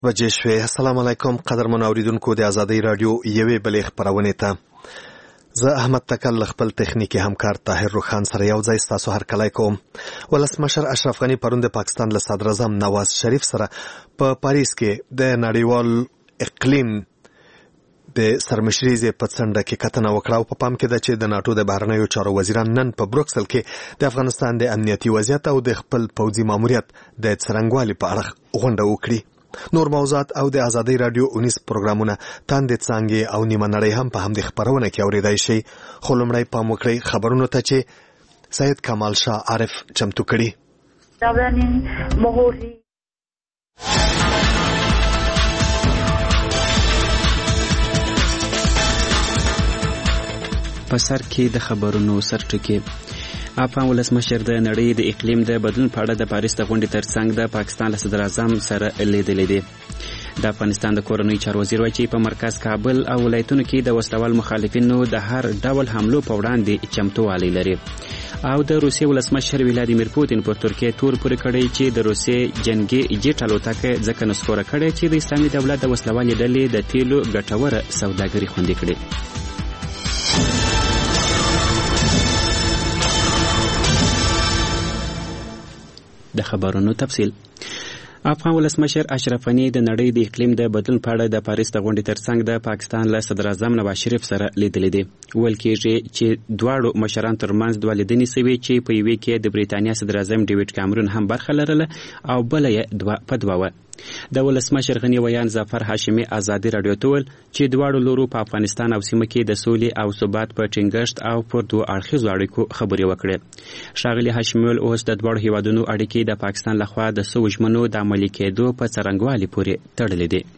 وجه شوي. السلام علیکم قدرمن اوریدونکو د ازادۍ رادیو یوې بلې خبرونه ته زه احمد تکل خپل تخنیکی همکار طاهر روخان سره یو ځای ستاسو هر کلی کوم. ولسمشر اشرف غنی پرون د پاکستان له صدر اعظم نواز شریف سره په پاریس کې د نړیوال اقلیم د سرمشریزې په څنډه کې کتنه وکړه او په پام کې ده چې د ناټو د بهرنیو چارو وزیران نن په بروکسل کې د افغانستان د امنیتي وضعیت او د خپل پوځي ماموریت د څرنګوالي په اړه غونډه وکړي. نور موضوعات او د ازادۍ رادیو 19 پروګرامونه تاندې څانګې او نیمه نړۍ هم په همدې خبرونه کې اورېدای شي. خو لومړی پام وکړئ خبرونو ته چې سید کمال شاه عارف چمتو کړي. په سر کې د خبرونو سرټکی. افغان ولسمشر د نړۍ د اقلیم د بدلون په اړه د پاریس د غونډې ترڅنګ د پاکستان له صدر اعظم سره لیدلې دي. د افغانستان د کورنۍ چارو وزیر وایي چې په مرکز کابل او ولایتونو کې د وسلوال مخالفینو د هر ډول حملو په وړاندې چمتووالی لري. او د روسیې ولسمشر ولادیمیر پوتین پر ترکیه تور پورې کړی چې د روسیې جنگي جیټ الوتکه ځکه نسکوره کړې چې د اسلامي دولت د وسلوالې ډلې د تیلو ګټوره سوداګري خوندي کړي. د خبرونو تفصیل. افغان ولسمشر اشرف غنی د نړۍ د اقلیم د بدلون په اړه د پاریس د غونډې ترڅنګ د پاکستان له صدر اعظم نواز شریف سره لیدلې دي. ویل کېږي چې دواړو مشران ترمنځ دوه لیدنې سوي چې په یوې کې د بریتانیا صدر اعظم ډیوډ کامرون هم برخه لرله او بله یې په دوه وه. د ولسمشر غنی ویان ظفر هاشمي ازادي رادیو ته ویل چې دواړو لورو په افغانستان او سیمه کې د سولې او ثبات په ټینګښت او پر دوه اړخیزو اړیکو خبرې وکړې. ښاغلي هاشمي ویل اوس د دواړو هیوادونو اړیکې د پاکستان لخوا د څو ژمنو د عملي کېدو په څرنګوالي پورې تړلې دي.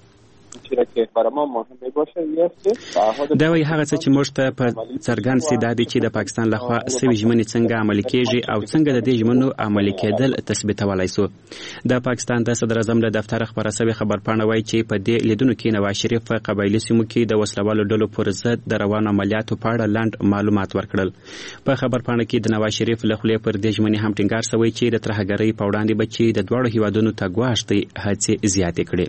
دا وایي هغه څه چې موږ ته په څرګند سي دا دی چې د پاکستان لخوا سوي ژمنې څنګه عملي کېږي او څنګه د دې ژمنو عملي کېدل تثبیتولی سو. د پاکستان د صدر اعظم له دفتره خپره سوې خبرپاڼه وایي چې په دې لیدونو کې نواز شریف په قبایلي سیمو کې د وسلوالو ډلو پر ضد د روانو عملیاتو په اړه لنډ معلومات ورکړل. په خبرپاڼه کې د نواز شریف له خولې پر دې ژمنې هم ټینګار سوی چې د ترهګرۍ په وړاندې به چې د دواړو هیوادونو ته ګواښ دی هڅې زیاتې کړي.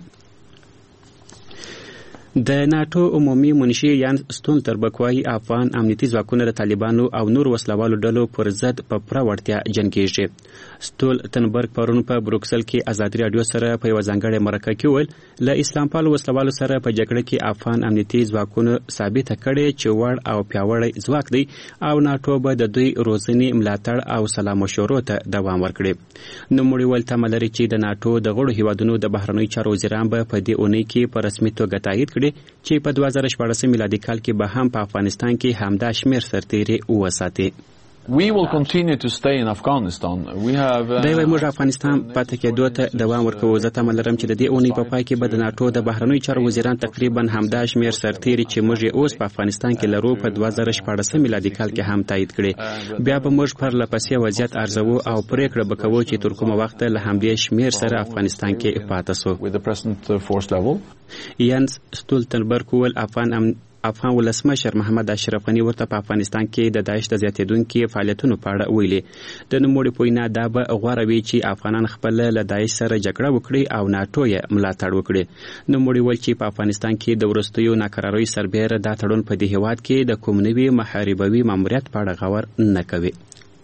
د ناټو عمومي منشي یان ستولتنبرګ وایي افغان امنیتي ځواکونه د طالبانو او نور وسلوالو ډلو پر ضد په پوره وړتیا جنګېږي. ستولتنبرګ پرون په بروکسل کې ازادي رادیو سره په یوه ځانګړې مرکه کې ویل له اسلام پالو وسلوالو سره په جګړه کې افغان امنیتي ځواکونو ثابته کړې چې وړ او پیاوړی ځواک دی او ناټو به د دوی روزنې ملاتړ او سلا مشورو ته دوام ورکړي. نوموړي ویل تمه لري چې د ناټو د غړو هیوادونو د بهرنیو چارو وزیران به په دې اونۍ کې په رسمي توګه تایید کړي چې په 2014 میلادي کال کې به هم په افغانستان کې همدا شمیر سرتیري وساتي. We will continue to stay in Afghanistan. We have موږ افغانستان پاتې کېدو ته دوام ورکوو. زه تمه لرم چې د دې اونۍ په پای کې به د ناټو د بهرنیو چارو وزیران تقریبا همدا شمیر سرتیري چې موږ یې اوس په افغانستان کې لرو په 2014 میلادي کال کې هم تایید کړي. بیا به موږ پرله پسې وضعیت ارزوو او پریکړه به کوو چې تر کومه وخته له همدې شمیر سره افغانستان کې پاتې سو. یانس ستولتنبرګ ویل افغان ولسمشر محمد اشرف غنی ورته په افغانستان کې د داعش د زیاتېدونکو فعالیتونو په اړه ویلي. د نوموړي په وینا دا به غوره وي چې افغانان خپل له داعش سره جګړه وکړي او ناټو یې ملاتړ وکړي. نوموړي ویل چې په افغانستان کې د وروستیو ناکراریو سربیره دا تړون په دې هیواد کې د کوم نوي محاربوي ماموریت په اړه غور نه کوي.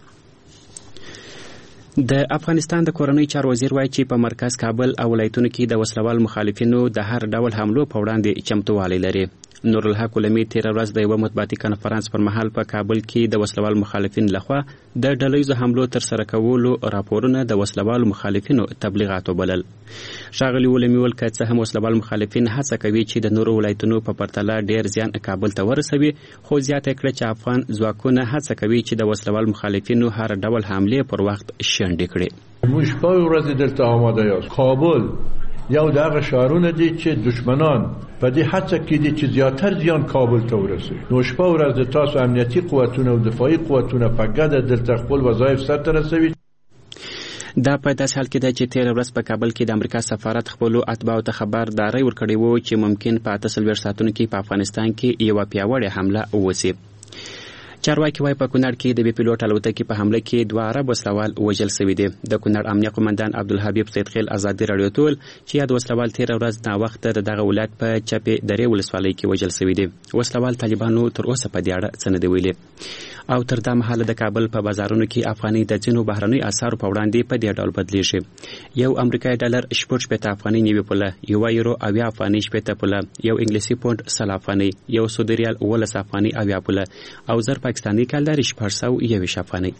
د افغانستان د کورنۍ چارو وزیر وایي چې په مرکز کابل او ولایتونو کې د وسلوال مخالفینو د هر ډول حملو په وړاندې چمتووالی لري. نورالحق علمي تېره ورځ د یوه مطبوعاتي کنفرانس پر مهال په کابل کې د وسلوال مخالفین لخوا د ډلهیزو حملو ترسره کولو راپورونه د وسلوالو مخالفینو تبلیغات وبلل. ښاغلي علمي ویل که څه هم وسلوال مخالفین هڅه کوي چې د نورو ولایتونو په پرتله ډېر زیان کابل ته ورسوي، خو زیاته کړه چې افغان ځواکونه هڅه کوي چې د وسلوال مخالفینو هر ډول حملې پر وخت شنډې کړي. موږ په ورځ دلته آماده یاست. کابل یو دغه شهرونه دي چې دشمنان په دې هڅه کې دي چې زیاتر زیان کابل ته ورسوي. نو شپه ورځ د تاسو امنیتي قوتونه او دفاعي قوتونه په ګډه دلته خپل وظایف سرته رسوي. دا په داسې حال کې ده چې تېره ورځ په کابل کې د امریکا سفارت خپلو اتباعو ته خبرداری ورکړی و چې ممکن په 48 ساعتونو کې په افغانستان کې یوه پیاوړې حمله وسي. چارواکي وايي په کونړ کې د بي پیلوټ الوتکې په حمله کې 2 عرب وسلوال وژل شوي دي. د کونړ امنیه قومندان عبدالحبیب سیدخیل ازادي راډیو ته ویل چې یاد وسلوال تېره ورځ ناوخته دغه ولایت په چپې درې ولسوالۍ کې وژل شوي دي. وسلوال طالبانو تر اوسه په دې اړه څه نه دي ویلي. او تر دا مهاله د کابل په بازارونو کې افغاني د ځینو بهرنیو اسعارو په وړاندې په دې ډول بدلیږي. یو امریکایي ډالر 60 افغاني 90 پوله، یو یورو 80 افغاني 60 پوله، یو انګلیسي پونډ 100 افغاني، یو سعودي ریال 19 افغاني 80 پوله او زر پاکستاني کالر 421 افغاني.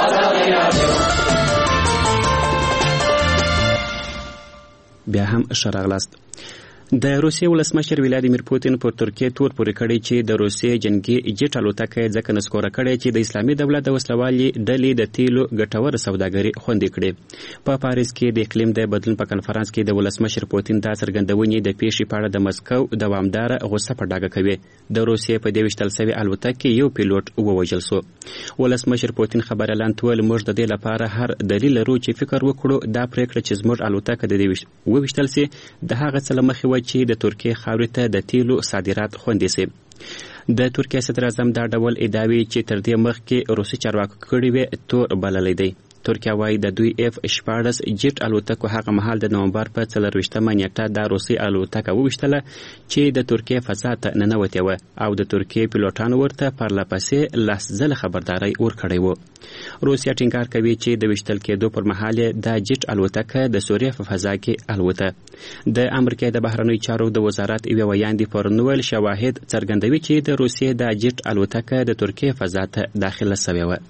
بیا هم شراغلاست. د روسیې ولسمشر ولادیمیر پوتین پر ترکیې تور پورې کړی چې د روسیې جنگي جیټ الوتکه ځکه نسکوره کړی چې د اسلامي دولت د وسلوالي ډلې د تیلو ګټور سوداګري خوندي کړي. په پاریس کې د اقلیم د بدلون په کنفرانس کې د ولسمشر پوتین دا څرګندونې د پیښې په اړه د مسکو دوامداره غوسه په ډاګه کوي. د روسیې په دې وشتل شوې الوتکې یو پیلوټ ووژل شو. ولسمشر پوتین خبر اعلان کړ موږ د دې لپاره هر دلیل لرو چې فکر وکړو دا پریکړه چې زموږ الوتکه د دې وشتل سي د هغه څه له مخې چې د ترکیې خاورې ته د تیلو صادرات خوندي سي. د ترکیې صدر اعظم دا ډول ادعاوې چې تر دې مخکې روسي چارواکو کړې وې تور بللی دی. ترکیه وايي د دوی F-14 جیټ الوتکو هغه مهال د نومبر په 24مه نیټه د روسي الوتکه وویشتله چې د ترکیې فضا ته ننوتې وه او د ترکیې پیلوټانو ورته پرله پسې 10 ځله خبرداری ورکړی و. روسیا ټینګار کوي چې د ویشتل کېدو پر مهال د جیټ الوتکه د سوریې په فضا کې الوته. د امریکا د بهرنیو چارو د وزارت یو ویاندې پرنول شواهد څرګندوي چې د روسیې د جیټ الوتکه د ترکیې فضا ته داخله شوې وه.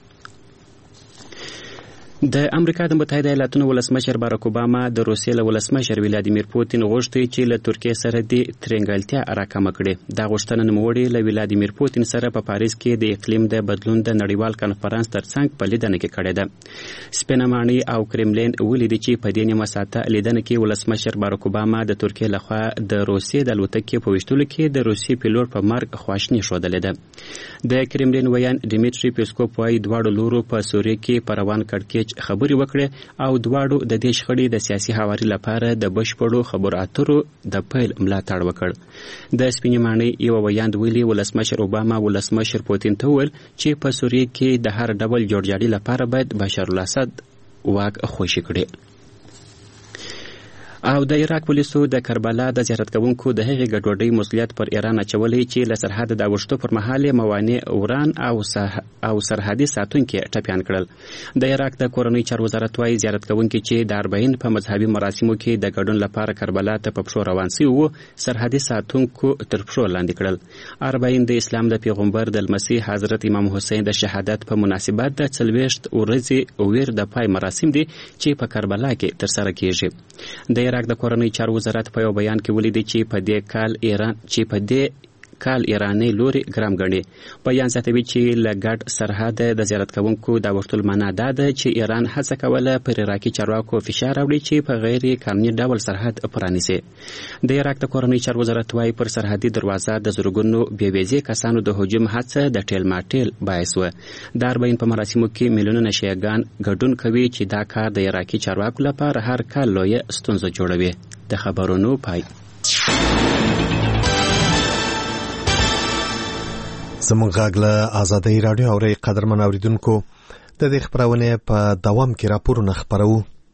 د امریکا د متحده ایالاتونو ولسمشر باراک اوباما د روسیې له ولسمشر ولادیمیر پوتین غوښتي چې له ترکیې سره د ترنګلتیا راکمه کړي. دا غوښتنه نوموړي له ولادیمیر پوتین سره په پاریس کې د اقلیم د بدلون د نړیوال کنفرانس ترڅنګ په لیدنه کې کړې ده. سپینه ماڼۍ او کرملین ولیدي چې په دې نیمه ساعته لیدنه کې ولسمشر باراک اوباما د ترکیې لخوا د روسیې د الوتکې په ویشتلو کې د روسي پیلوټ په مرګ خواشیني ښودلې ده. د کرملین ویان ډیمیټري پیسکوف وايي دواړو لورو په سوریې کې په روان کړکېچ خبرې وکړې او دواړو د دې شخړې د سیاسي هواري لپاره د بشپړو خبرو اترو د پیل ملاتړ وکړ. د سپینې ماڼۍ یو ویاند ویلي ولسمشر اوباما ولسمشر پوتین ته وویل چې په سوریې کې د هر ډول جوړجاړي لپاره باید بشار الاسد واک خوشي کړي. او د عراق پولیسو د کربلا د زیارت کوونکو د هغې ګډوډۍ مسؤلیت پر ایران اچولی چې له سرحد د اوښتو پر مهال موانع وران او سرحدي ساتونکي ټپیان کړل. د عراق د کورنۍ چارو وزارت وايي زیارت کوونکي چې د 40 په مذهبي مراسمو کې د ګډون لپاره کربلا ته په پښو روان سوي وو سرحدي ساتونکو تر پښو لاندې کړل. 40 د اسلام د پیغمبر د لمسي حضرت امام حسین د شهادت په مناسبت د 40 ورځې ویر د پای مراسم دي چې په کربلا کې ترسره کیږي. د عراق د کورنۍ چارو وزارت په یو بیان کې ولیدي چې په دې کال ایراني لوري ګرام ګڼي. بیان زیاتوي چې له ګډ سرحد د زیارت کوونکو د ورتل معنا دا ده چې ایران هڅه کوله پر عراقي چارواکو فشار راوړي چې په غیر قانوني ډول سرحد پرانیسي. د عراق د کورنۍ چارو وزارت وايي پر سرحدي دروازه د زرګونو بې ویزې کسانو د هجوم هڅه د ټیل ماټیل باعث و. د 40 په مراسمو کې میلیونونه شیعهګان ګډون کوي چې دا کار د عراقي چارواکو لپاره هر کال لویه ستونزه جوړوي. د خبرونو پای. زموږ غږ له آزادۍ راډیو اورئ. قدرمن اوریدونکو د دې خپرونې په دوام کې راپورونه خپرو.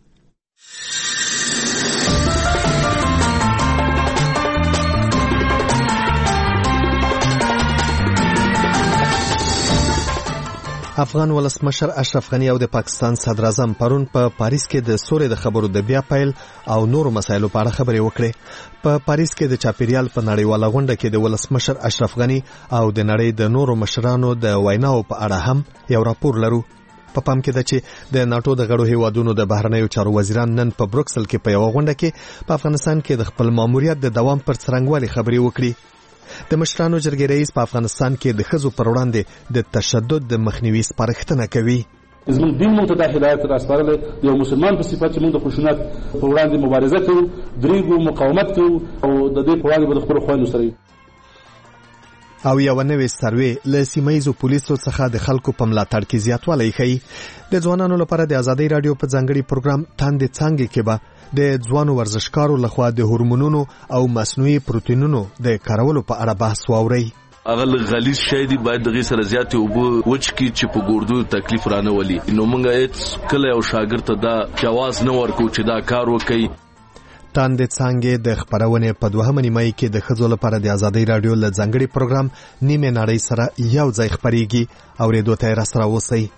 افغان ولسمشر اشرف غنی او د پاکستان صدر اعظم پرون په پاریس کې د سولې د خبرو د بیا پیل او نورو مسایلو په اړه خبرې وکړې. په پاریس کې د چاپیریال په نړیواله غونډه کې د ولسمشر اشرف غنی او د نړۍ د نورو مشرانو د ویناو په اړه هم یو راپور لرو. په پام کې ده چې د ناتو د غړو هیوادونو د بهرنیو چارو وزیران نن په بروکسل کې په یو غونډه کې په افغانستان کې د خپل ماموریت د دوام پر څرنګوالي خبرې وکړي. د مشرانو جرګې رئیس په افغانستان کې د ښځو پر وړاندې د تشدد د مخنیوي سپارښتنه کوي. زموږ دین موږ ته دا هدایت راسپارلی د یو مسلمان په صفت چې موږ د خشونت په وړاندې مبارزه کوو، دریږو، مقاومت کوو او د دې په وړاندې به د خپلو خویندو سره او یو نوې سروې له سیمه‌ییزو پولیسو څخه د خلکو په ملاتړ کې زیاتوالی ښیي. د ځوانانو لپاره د آزادۍ راډیو په ځانګړي پروګرام تاندې څانګې کې به د ځوانو ورزشکارو لخوا د هورمونونو او مصنوعي پروتینونو د کارولو په اړه بحث واورئ. هغه غلیظ شی دی باید دغه سره زیات او وچ کی چې په ګردو تکلیف رانه ولي. نو موږ هیڅ کله یو شاګرد ته دا جواز نه ورکو چې دا کار وکړي. تاندې څانګې د خبرونې په دوهمه نیمایي کې د ښځو لپاره د ازادۍ راډیو له ځانګړي پروګرام نیمه نړۍ سره یو ځای خبرېږي. اورېدو ته یې راسره اوسئ.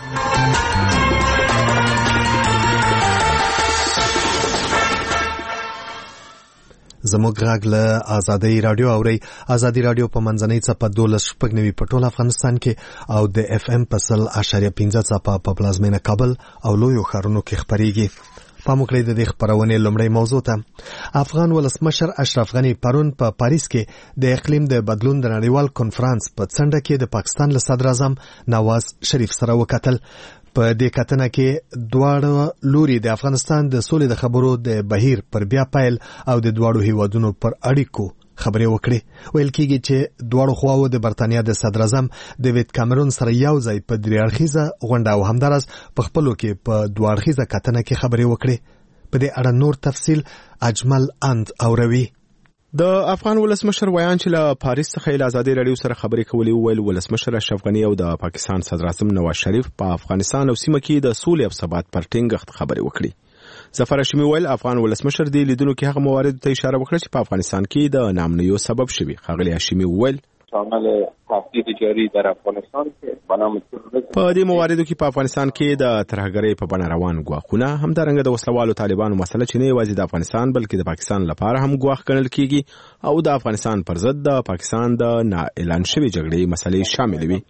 زموږ غږ له ازادۍ راډیو اورئ. ازادۍ راډیو په منځنۍ څپه 12.9 په ټول افغانستان کې او د اف ام په 100.5 څپه په پلازمینه کابل او لویو ښارونو کې خبرېږي. پام وکړئ د دې خبرونې لومړی موضوع ته. افغان ولسمشر اشرف غني پرون په پاریس کې د اقلیم د بدلون د نړیوال کنفرانس په څنډه کې د پاکستان له صدر اعظم نواز شریف سره وکتل. په دې کتنه کې دواړه لوري د افغانستان د سولې د خبرو د بهیر پر بیا پیل او د دواړو هیوادونو پر اړیکو خبرې وکړي. ویل کېږي چې دواړو خواو د برتانیا د صدر اعظم ډیوډ کامرون سره یو ځای په درې اړخیزه غونډه او همداراز په خپلو کې په دوه اړخیزه کتنه کې خبرې وکړي. په دې اړه نور تفصیل اجمل اند اوروي. د افغان ولسمشر ویان چې له پاریس څخه له ازادۍ راډیو سره خبرې کولې ویل ولسمشر اشرف غني او د پاکستان صدر اعظم نواز شریف په افغانستان او سیمه کې د سولې او ثبات پر ټینګښت خبرې وکړي. ظفر هاشمي ویل افغان ولسمشر د لیدونکو کې هغه موارد ته اشاره وکړه چې په افغانستان کې د نامنیو سبب شوي. ښاغلي هاشمي ویل عمل تهدید جاری در افغانستان کې بنام په دې مواردو کې په افغانستان کې د ترهګرۍ په بڼه روان ګواښونه همدارنګه د وسلوالو طالبانو مسله چې نه یوازې د افغانستان بلکې د پاکستان لپاره هم ګواښ ګڼل کېږي او د افغانستان پر ضد د پاکستان د نااعلان شوي جګړې مسلې شامل وي.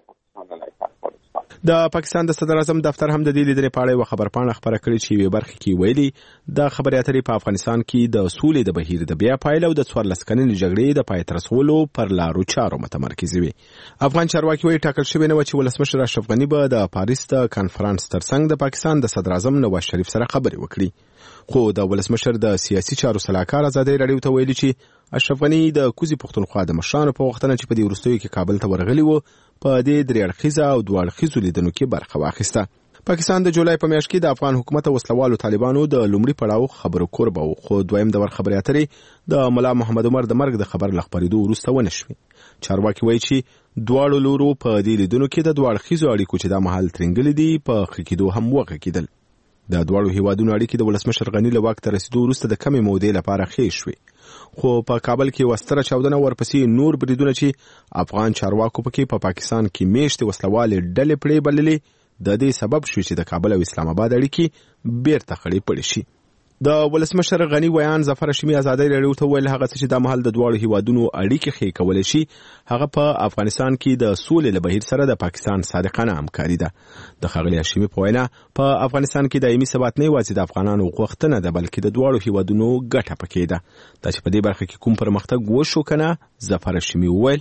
د پاکستان د صدر اعظم دفتر هم د دې لیدنې په اړه یو خبرپاڼه خپره کړې چې یوې برخې کې ویلي د خبرې اترې په افغانستان کې د سولې د بهیر د بیا پیل او د 14 کلنې جګړې د پای ته رسولو پر لارو چارو متمرکز وي. افغان چارواکي وایي ټاکل شوی نه و چې ولسمشر اشرف غني به د پاریس د کانفرنس ترڅنګ د پاکستان د صدر اعظم نواز شریف سره خبرې وکړي. خو د ولسمشر د سیاسي چارو سلاکار ازادۍ راډیو ته ویلي چې اشرف غني د کوزي پښتونخوا د مشرانو په وختونه چې په دې وروستیو کې کابل ته ورغلي وو په دې درې اړخیزه او دوه اړخیزو لیدنو کې برخه واخیسته. پاکستان د جولای په میاشت کې د افغان حکومت او وسلوالو طالبانو د لومړي پړاو خبرو کوربه و خو دویم دور خبرې اترې د ملا محمد عمر د مرګ د خبر لخبرېدو وروسته ونه شوې. چارواکي وایي چې دواړو لورو په دې لیدنو کې د دوه اړخیزو اړیکو چې دا مهال ترنګلې دي په ښه کېدو هم وغږېدل. د دواړو هیوادونو اړیکې د ولسمشر غني له واک ته رسیدو وروسته د کمې مودې لپاره ښې شوې. خو په کابل کې وستره چاودنه ورپسې نور بریدونه چې افغان چارواکو پکې په پاکستان کې میشتې وسلوالې ډلې پړې بللې د دې سبب شوی چې د کابل او اسلام آباد اړیکې بیرته خړې پړې شي. د ولسمشر غني ویان ظفر هاشمي ازادۍ راډیو ته ویل هغه څه چې د مهال د دواړو هیوادونو اړیکې ښې کولی شي هغه په افغانستان کې د سولې له بهیر سره د پاکستان صادقانه همکاري ده. د ښاغلي هاشمي په وینا په افغانستان کې دایمي ثبات نه یوازې د افغانانو غوښتنه ده بلکې د دواړو هیوادونو ګټه پکې ده. دا چې په دې برخه کې کوم پرمختګ وشو کنه ظفر هاشمي وویل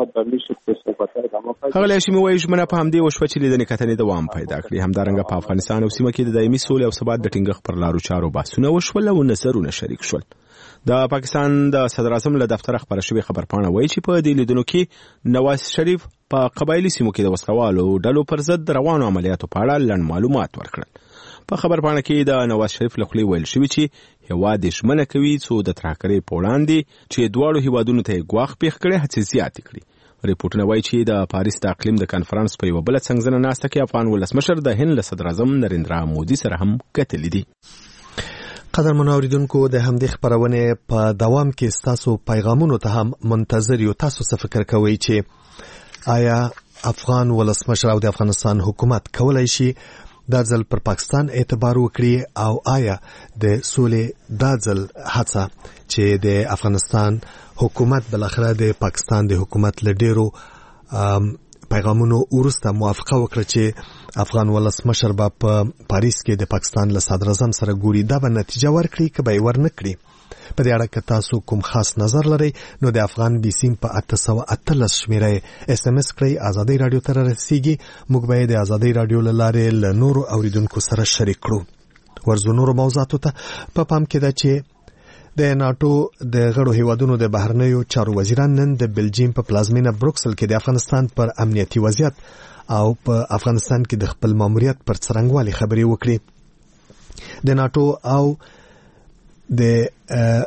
ښاغلي هاشمي وایي ژمنه په همدې وشوه چې لیدنې کتنې دوام پیدا کړي. همدارنګه په افغانستان او سیمه کې د دایمي سولې او ثبات د ټینګښت پر لارو چارو بحثونه وشول او نظرونه شریک شول. د پاکستان د صدر اعظم له دفتره خبره شوې خبرپاڼه وایي چې په دې لیدنو کې نواز شریف په قبایلي سیمو کې د وسلوالو ډلو پر ضد روانو عملیاتو په اړه لنډ معلومات ورکړل. په خبرپاڼه کې د نواز شریف له خولې ویل شوي چې هیواد یې ژمنه کوي څو د ترهګرۍ په وړاندې چې دواړو هیوادونو ته یې ګواښ پېښ کړی هڅې زیاتې کړي. ریپورټونه وایي چې د پاریس د اقلیم د کنفرانس په یوه بله څنګزنه ناسته کې افغان ولسمشر د هند له صدر اعظم نریندرا مودي سره هم کتلي دي. قدرمنو اوریدونکو د همدې خبرونې په دوام کې ستاسو پیغامونو ته هم منتظر یو. تاسو څه فکر کوئ چې آیا افغان ولسمشر او د افغانستان حکومت کولای شي دا ځل پر پاکستان اعتبار وکړي او آیا د سولې دا ځل هڅه چې د افغانستان حکومت بلاخره د پاکستان د حکومت له ډیرو پیغامونو وروسته موافقه وکړه چې افغان ولسمشر به په پاریس کې د پاکستان له صدر اعظم سره ګوري دا به نتیجه ورکړي که به یې ور نه کړي. په دې اړه که تاسو کوم خاص نظر لرئ نو د افغان بي سیم په 818 شمیره اس ام اس کړئ. ازادۍ راډیو ته رسیږي. موږ به د ازادۍ راډیو له لارې له نورو اوریدونکو سره شریک کړو. ورځو نورو موضوعاتو ته په پام کې ده چې د ناتو د غړو هیوادونو د بهرنیو چارو وزیران نن د بلجیم په پلازمینه بروکسل کې د افغانستان پر امنیتي وضعیت او په افغانستان کې د خپل ماموریت پر څرنګوالي خبرې وکړي. د ناتو او د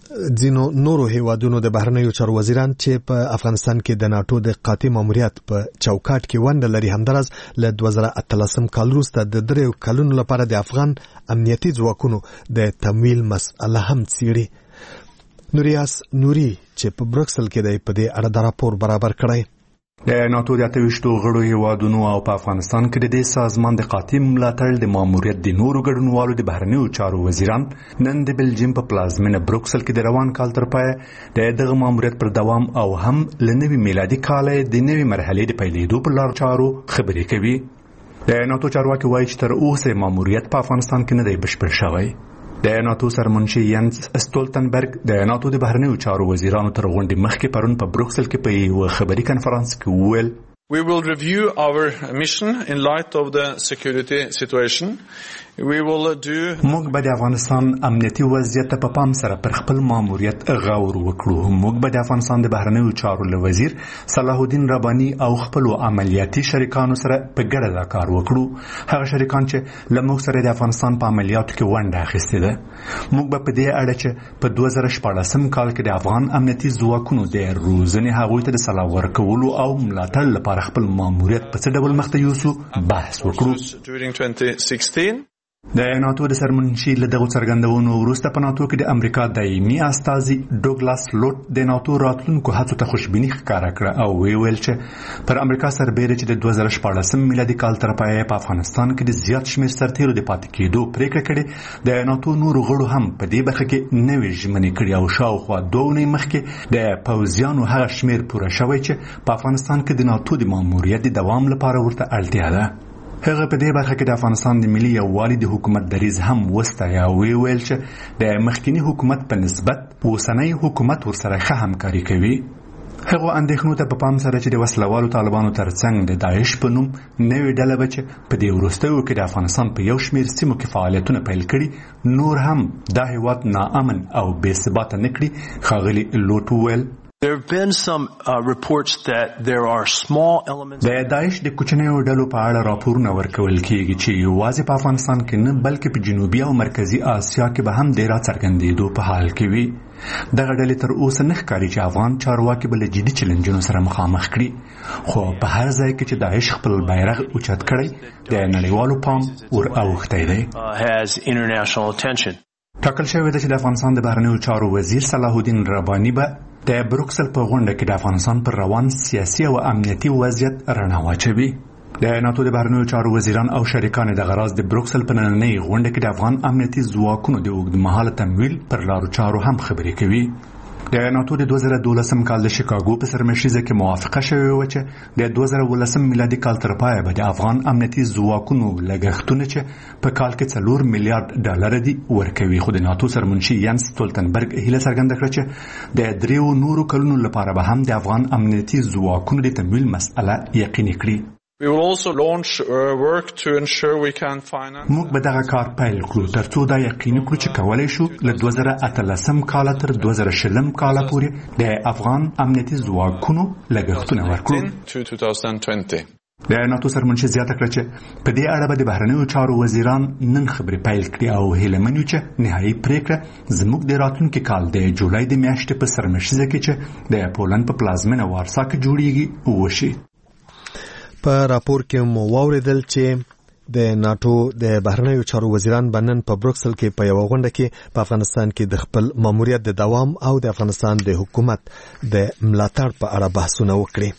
ځینو نورو هیوادونو د بهرنیو چارو وزیران چې په افغانستان کې د ناتو د قاطع ماموریت په چوکاټ کې ونډه لري همدارس له 2018 کال وروسته د 3 کلونو لپاره د افغان امنیتي ځواکونو د تمویل مسأله هم څیړي. نوریاس نوري چې په بروکسل کې دی په دې اړه د راپور برابر کړی. د ناتو د 28 غړو هیوادونو او په افغانستان کې د دې سازمان د قاطع ملاتړ د ماموریت د نورو ګډونوالو د بهرنیو چارو وزیران نن د بلجیم په پلازمینه بروکسل کې د روان کال تر پای د دغه ماموریت پر دوام او هم لنوي میلادي کال د نوي مرحلې د پیلېدو په لار چارو خبرې کوي. د ناتو چارواکي وایي چې تر اوسه ماموریت په افغانستان کې نه دی بشپړ شوی. د ناتو سرمنشي ینس استولتنبرګ د ناتو د بهرنیو چارو وزیرانو تر غونډې مخکې پرون په بروکسل کې په یو خبري کانفرنس کې وویل We will review our mission in light of the security situation. We will do موږ به د افغانستان امنیتي وضعیت په پام سره پر خپل ماموریت غور وکړو. موږ به د افغانستان د بهرنیو چارو له وزیر صلاح الدین رباني او خپل عملیاتي شریکانو سره په ګډه دا کار وکړو. هغه شریکان چې له موږ سره د افغانستان په عملیاتو کې ونډه اخیستې ده. موږ به په دې اړه چې په 2014 کال کې د افغان امنیتي ځواکونو د روزنې هغوی ته د سلاح ورکولو او ملاتړ لپاره خپل ماموریت په څه ډول مخته یوسو بحث وکړو. د ناتو د سرمنشي له دغو څرګندونو وروسته په ناتو کې د امریکا دایمي استازي ډوګلاس لوټ د ناتو راتلونکو هڅو ته خوشبیني ښکاره کړه او ویل چې پر امریکا سربېره چې د 2014 میلادي کال تر پایه په افغانستان کې د زیات شمېر سرتیرو د پاتې کېدو پریکړه کړې. د ناتو نورو غړو هم په دې برخه کې نوې ژمنې کړې او شاوخوا 2 اونۍ مخکې د پوځیانو هغه شمېر پوره شوی چې په افغانستان کې د ناتو د ماموریت د دوام لپاره ورته اړتیا ده. هغه په دې برخه کې د افغانستان د ملي یووالي د حکومت دریځ هم وستایه او ویل چې د مخکینی حکومت په نسبت اوسنی حکومت ورسره ښه همکاري کوي. هغه اندېښنو ته په پام سره چې د وسلوالو طالبانو ترڅنګ د داعش په نوم نوې ډله به چې په دې وروستیو کې د افغانستان په یو شمېر سیمو کې فعالیتونه پیل کړي نور هم دا هیواد ناامن او بې ثباته نه کړي. ښاغلي لوټ وویل There have been some reports that there are small elements. د داعش د کوچنیو ډلو په اړه راپورونه ورکول کیږي چې یوازې په افغانستان کې نه بلکې په جنوبي او مرکزي آسیا کې به هم ډیر څرګندېدو په حال کې وي. دغه ډلې تر اوسه نه ښکاري چې افغان چارواکي بل جدي چیلنجونو سره مخامخ کړي خو په هر ځای کې چې داعش خپل بیرغ اوچت کړی د نړیوالو پام ور اوښتی دی. Has international attention. ټاکل شوی دی چې د افغانستان د بهرنیو چارو وزیر صلاح الدین رباني به د بروکسل په غونډه کې د افغانستان پر روان سیاسي او امنیتي وضعیت رڼا واچوي. د ناتو د بهرنیو چارو وزیران او شریکان د غراز د بروکسل په نننۍ غونډه کې د افغان امنیتي ځواکونو د اوږدمهاله تمویل پر لارو چارو هم خبرې کوي. د ناتو د 2012 کال د شیکاګو په سرمشریزه کې موافقه شوې و چې د 2018 میلادي کال تر پایه به د افغان امنیتي ځواکونو لګښتونه چې په کال کې 4 میلیارډ ډالر دي ورکوي. خو د ناتو سرمنشي ینس ستولتنبرګ هیله څرګنده کړه چې د 3 نورو کلونو لپاره به هم د افغان امنیتي ځواکونو د تمویل مسأله یقیني کړي. We will also launch work to ensure we can finance. موږ به دغه کار پیل کړو ترڅو دا یقیني کړو چې کولای شو له 2018 کال تر 2020 کال پورې د افغان امنیتي ځواکونو لګښتونه ورکړو. د ناتو سرمنشي زیاته کړه چې په دې اړه به د بهرنیو چارو وزیران نن خبرې پیل کړي او هیله منو چې نهایي پریکړه زموږ د راتلونکي کال د جولای د میاشتې په سرمشریزه کې چې د پولند په پلازمینه وارسا کې جوړیږي وشي. په راپور کې مو واوریدل چې د ناتو د بهرنیو چارو وزیران بنن په بروکسل کې په یو غونډه کې په افغانستان کې د خپل ماموریت د دوام او د افغانستان د حکومت د ملاتړ په اړه بحثونه وکړي.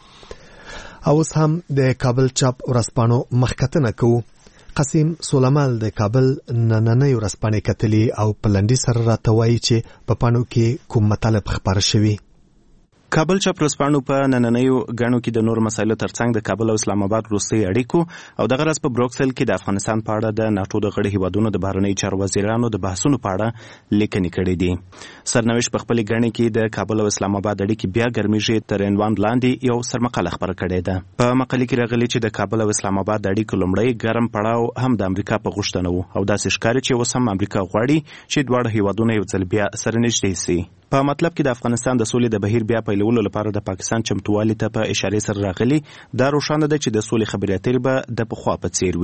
اوس هم د کابل چاپ ورځپاڼو مخکتنه کوو. قاسم سولمال د کابل نننۍ ورځپاڼې کتلي او په لنډي سره راته وایي چې په پاڼو کې کوم مطالب خپاره شوي. کابل چاپ ورځپاڼو په نننیو غاڼو کې د نور مسایلو ترڅنګ د کابل او اسلام آباد وروستي اړیکو او د غرض په بروکسل کې د افغانستان په اړه د ناتو د غړي هیوادونو د بهرنی چارو وزیرانو د بحثونو په اړه لیکنې کړې دي. سرنوشت په خپل غاڼې کې د کابل او اسلام آباد اړیکې بیا ګرمیږي تر عنوان لاندې یو سرمقاله خبره کړې ده. په مقالې کې راغلي چې د کابل او اسلام آباد اړیکو لومړی ګرم پړاو هم د امریکا په غوښتنه وو او داسې ښکاري چې اوس هم امریکا غواړي چې دواړه هیوادونه یو ځل بیا سره نږدې شي. په مطلب کې د افغانستان د سولې د بهیر بیا پیلولو لپاره د پاکستان چمتووالي ته په اشاره سره راغلي. دا روښانه ده چې د سولې خبرې اترې به د پخوا په څیر وي.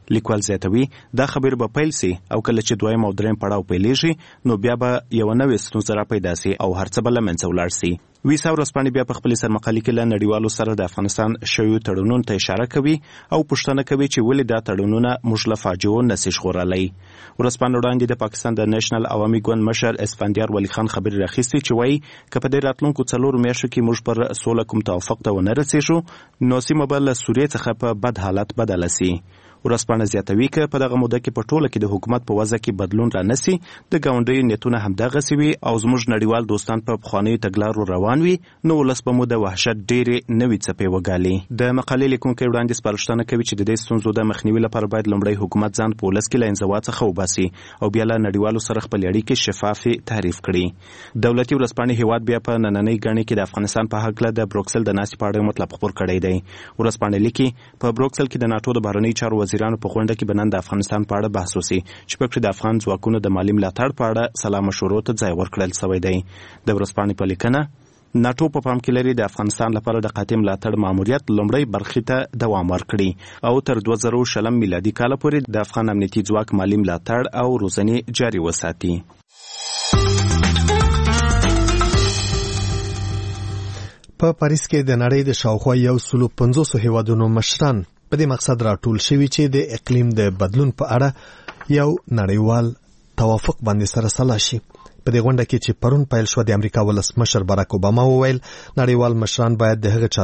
لیکوال زیاتوي دا خبر به پیل سي او کله چې دویم او دریم پړاو پیلېږي نو بیا به یو نوې ستونزه را پیدا سي او هر څه به له منځه ولاړ سي. ویسا ورځپاڼې بیا په خپل سرمقالې کې له نړیوالو سره د افغانستان شویو تړونونو ته اشاره کوي او پوښتنه کوي چې ولې دا تړونونه موږ له فاجعو نسي ژغورلی. ورځپاڼه وړاندې د پاکستان د نېشنل عوامي ګوند مشر اسفندیار ولی خان خبرې راخیستې چې وایي که په دې راتلونکو 4 میاشتو کې موږ پر سوله کوم توافق ته ونه رسېږو نو سیمه به له سوریې څخه په بد حالت بدله سي. ورځپاڼه زیاتوي که په دغه موده کې په ټوله کې د حکومت په وضع کې بدلون را نسي د ګاونډیو نیتونه همدغسې وي او زموږ نړیوال دوستان په پخوانیو تګلارو روان وي نو ولس به مو د وحشت ډېرې نوې څپې وګالي. د مقالې لیکونکی وړاندې سپارښتنه کوي چې د دې ستونزو د مخنیوي لپاره باید لومړی حکومت ځان په ولس کې له انزوا څخه وباسي او بیا له نړیوالو سره خپلې اړیکې شفافې تعریف کړي. دولتي ورځپاڼې هیواد بیا په نننۍ ګڼې کې د افغانستان په هکله د بروکسل د ناستې په اړه مطلب خپور کړی دی. ورځپاڼې لیکي په بروکسل کې د ناټو د بهرنیو چارو وزیرانو په غونډه کې نن د افغانستان په اړه بحث وشي چې پکې د افغان ځواکونو د مالي ملاتړ په اړه سلا مشورو ته ځای ورکړل شوی دی. د ورځپاڼې په لیکنه ناټو په پام کې لري د افغانستان لپاره د قاطع ملاتړ ماموریت لومړی برخې ته دوام ورکړي او تر 2020 میلادي کال پورې د افغان امنیتي ځواک مالي ملاتړ او روزنې جاري وساتي. په پاریس کې د نړۍ د شاوخوا 150 هیوادونو مشران په دې مقصد راټول شوي چې د اقلیم د بدلون په اړه یو نړیوال توافق باندې سره سلا شي. په دې غونډه کې چې پرون پیل شو د امریکا ولسمشر باراک اوباما وویل نړیوال مشران باید د هغه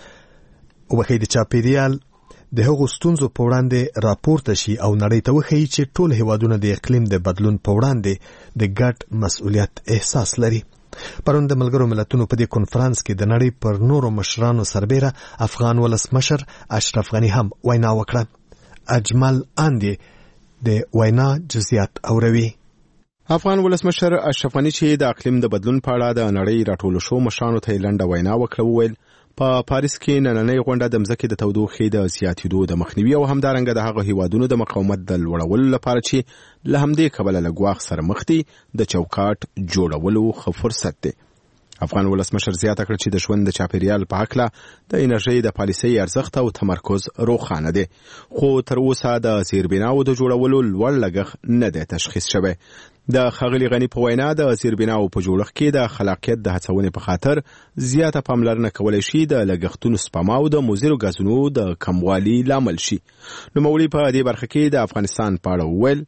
چاپیریال د هغو ستونزو په وړاندې راپورته شي او نړۍ ته وښیي چې ټول هیوادونه د اقلیم د بدلون په وړاندې د ګډ مسؤلیت احساس لري. پرون د ملګرو ملتونو په دې کنفرانس کې د نړۍ پر نورو مشرانو سربیره افغان ولسمشر اشرف غنی هم وینا وکړه. اجمل اندی د وینا جزئیات اوروي. افغان ولسمشر اشرف غنی چې د اقلیم د بدلون په اړه د نړۍ راټولو شو مشرانو ته لنډه وینا وکړه وویل په پاریس کې نننۍ غونډه د مځکې د تودوخې د زیاتېدو د مخنیوي او همدارنګه د هغه هیوادونو د مقاومت د لوړولو لپاره چې له همدې کبله له ګواښ سره مخ دي د چوکاټ جوړولو ښه فرصت دی. افغان ولسمشر زیاته کړه چې د ژوند د چاپیریال په هکله د انرژۍ د پالیسۍ ارزښت او تمرکز روښانه دی خو تر اوسه د زیربناو د جوړولو لوړ لګښت نه دی تشخیص شوی. د ښاغلي غني په وینا د زیربناو په جوړښت کې د خلاقیت د هڅونې په خاطر زیاته پاملرنه کولی شي د لګښتونو سپما او د مضرو ګازونو د کموالي لامل شي. نوموړي په دې برخه کې د افغانستان په اړه وویل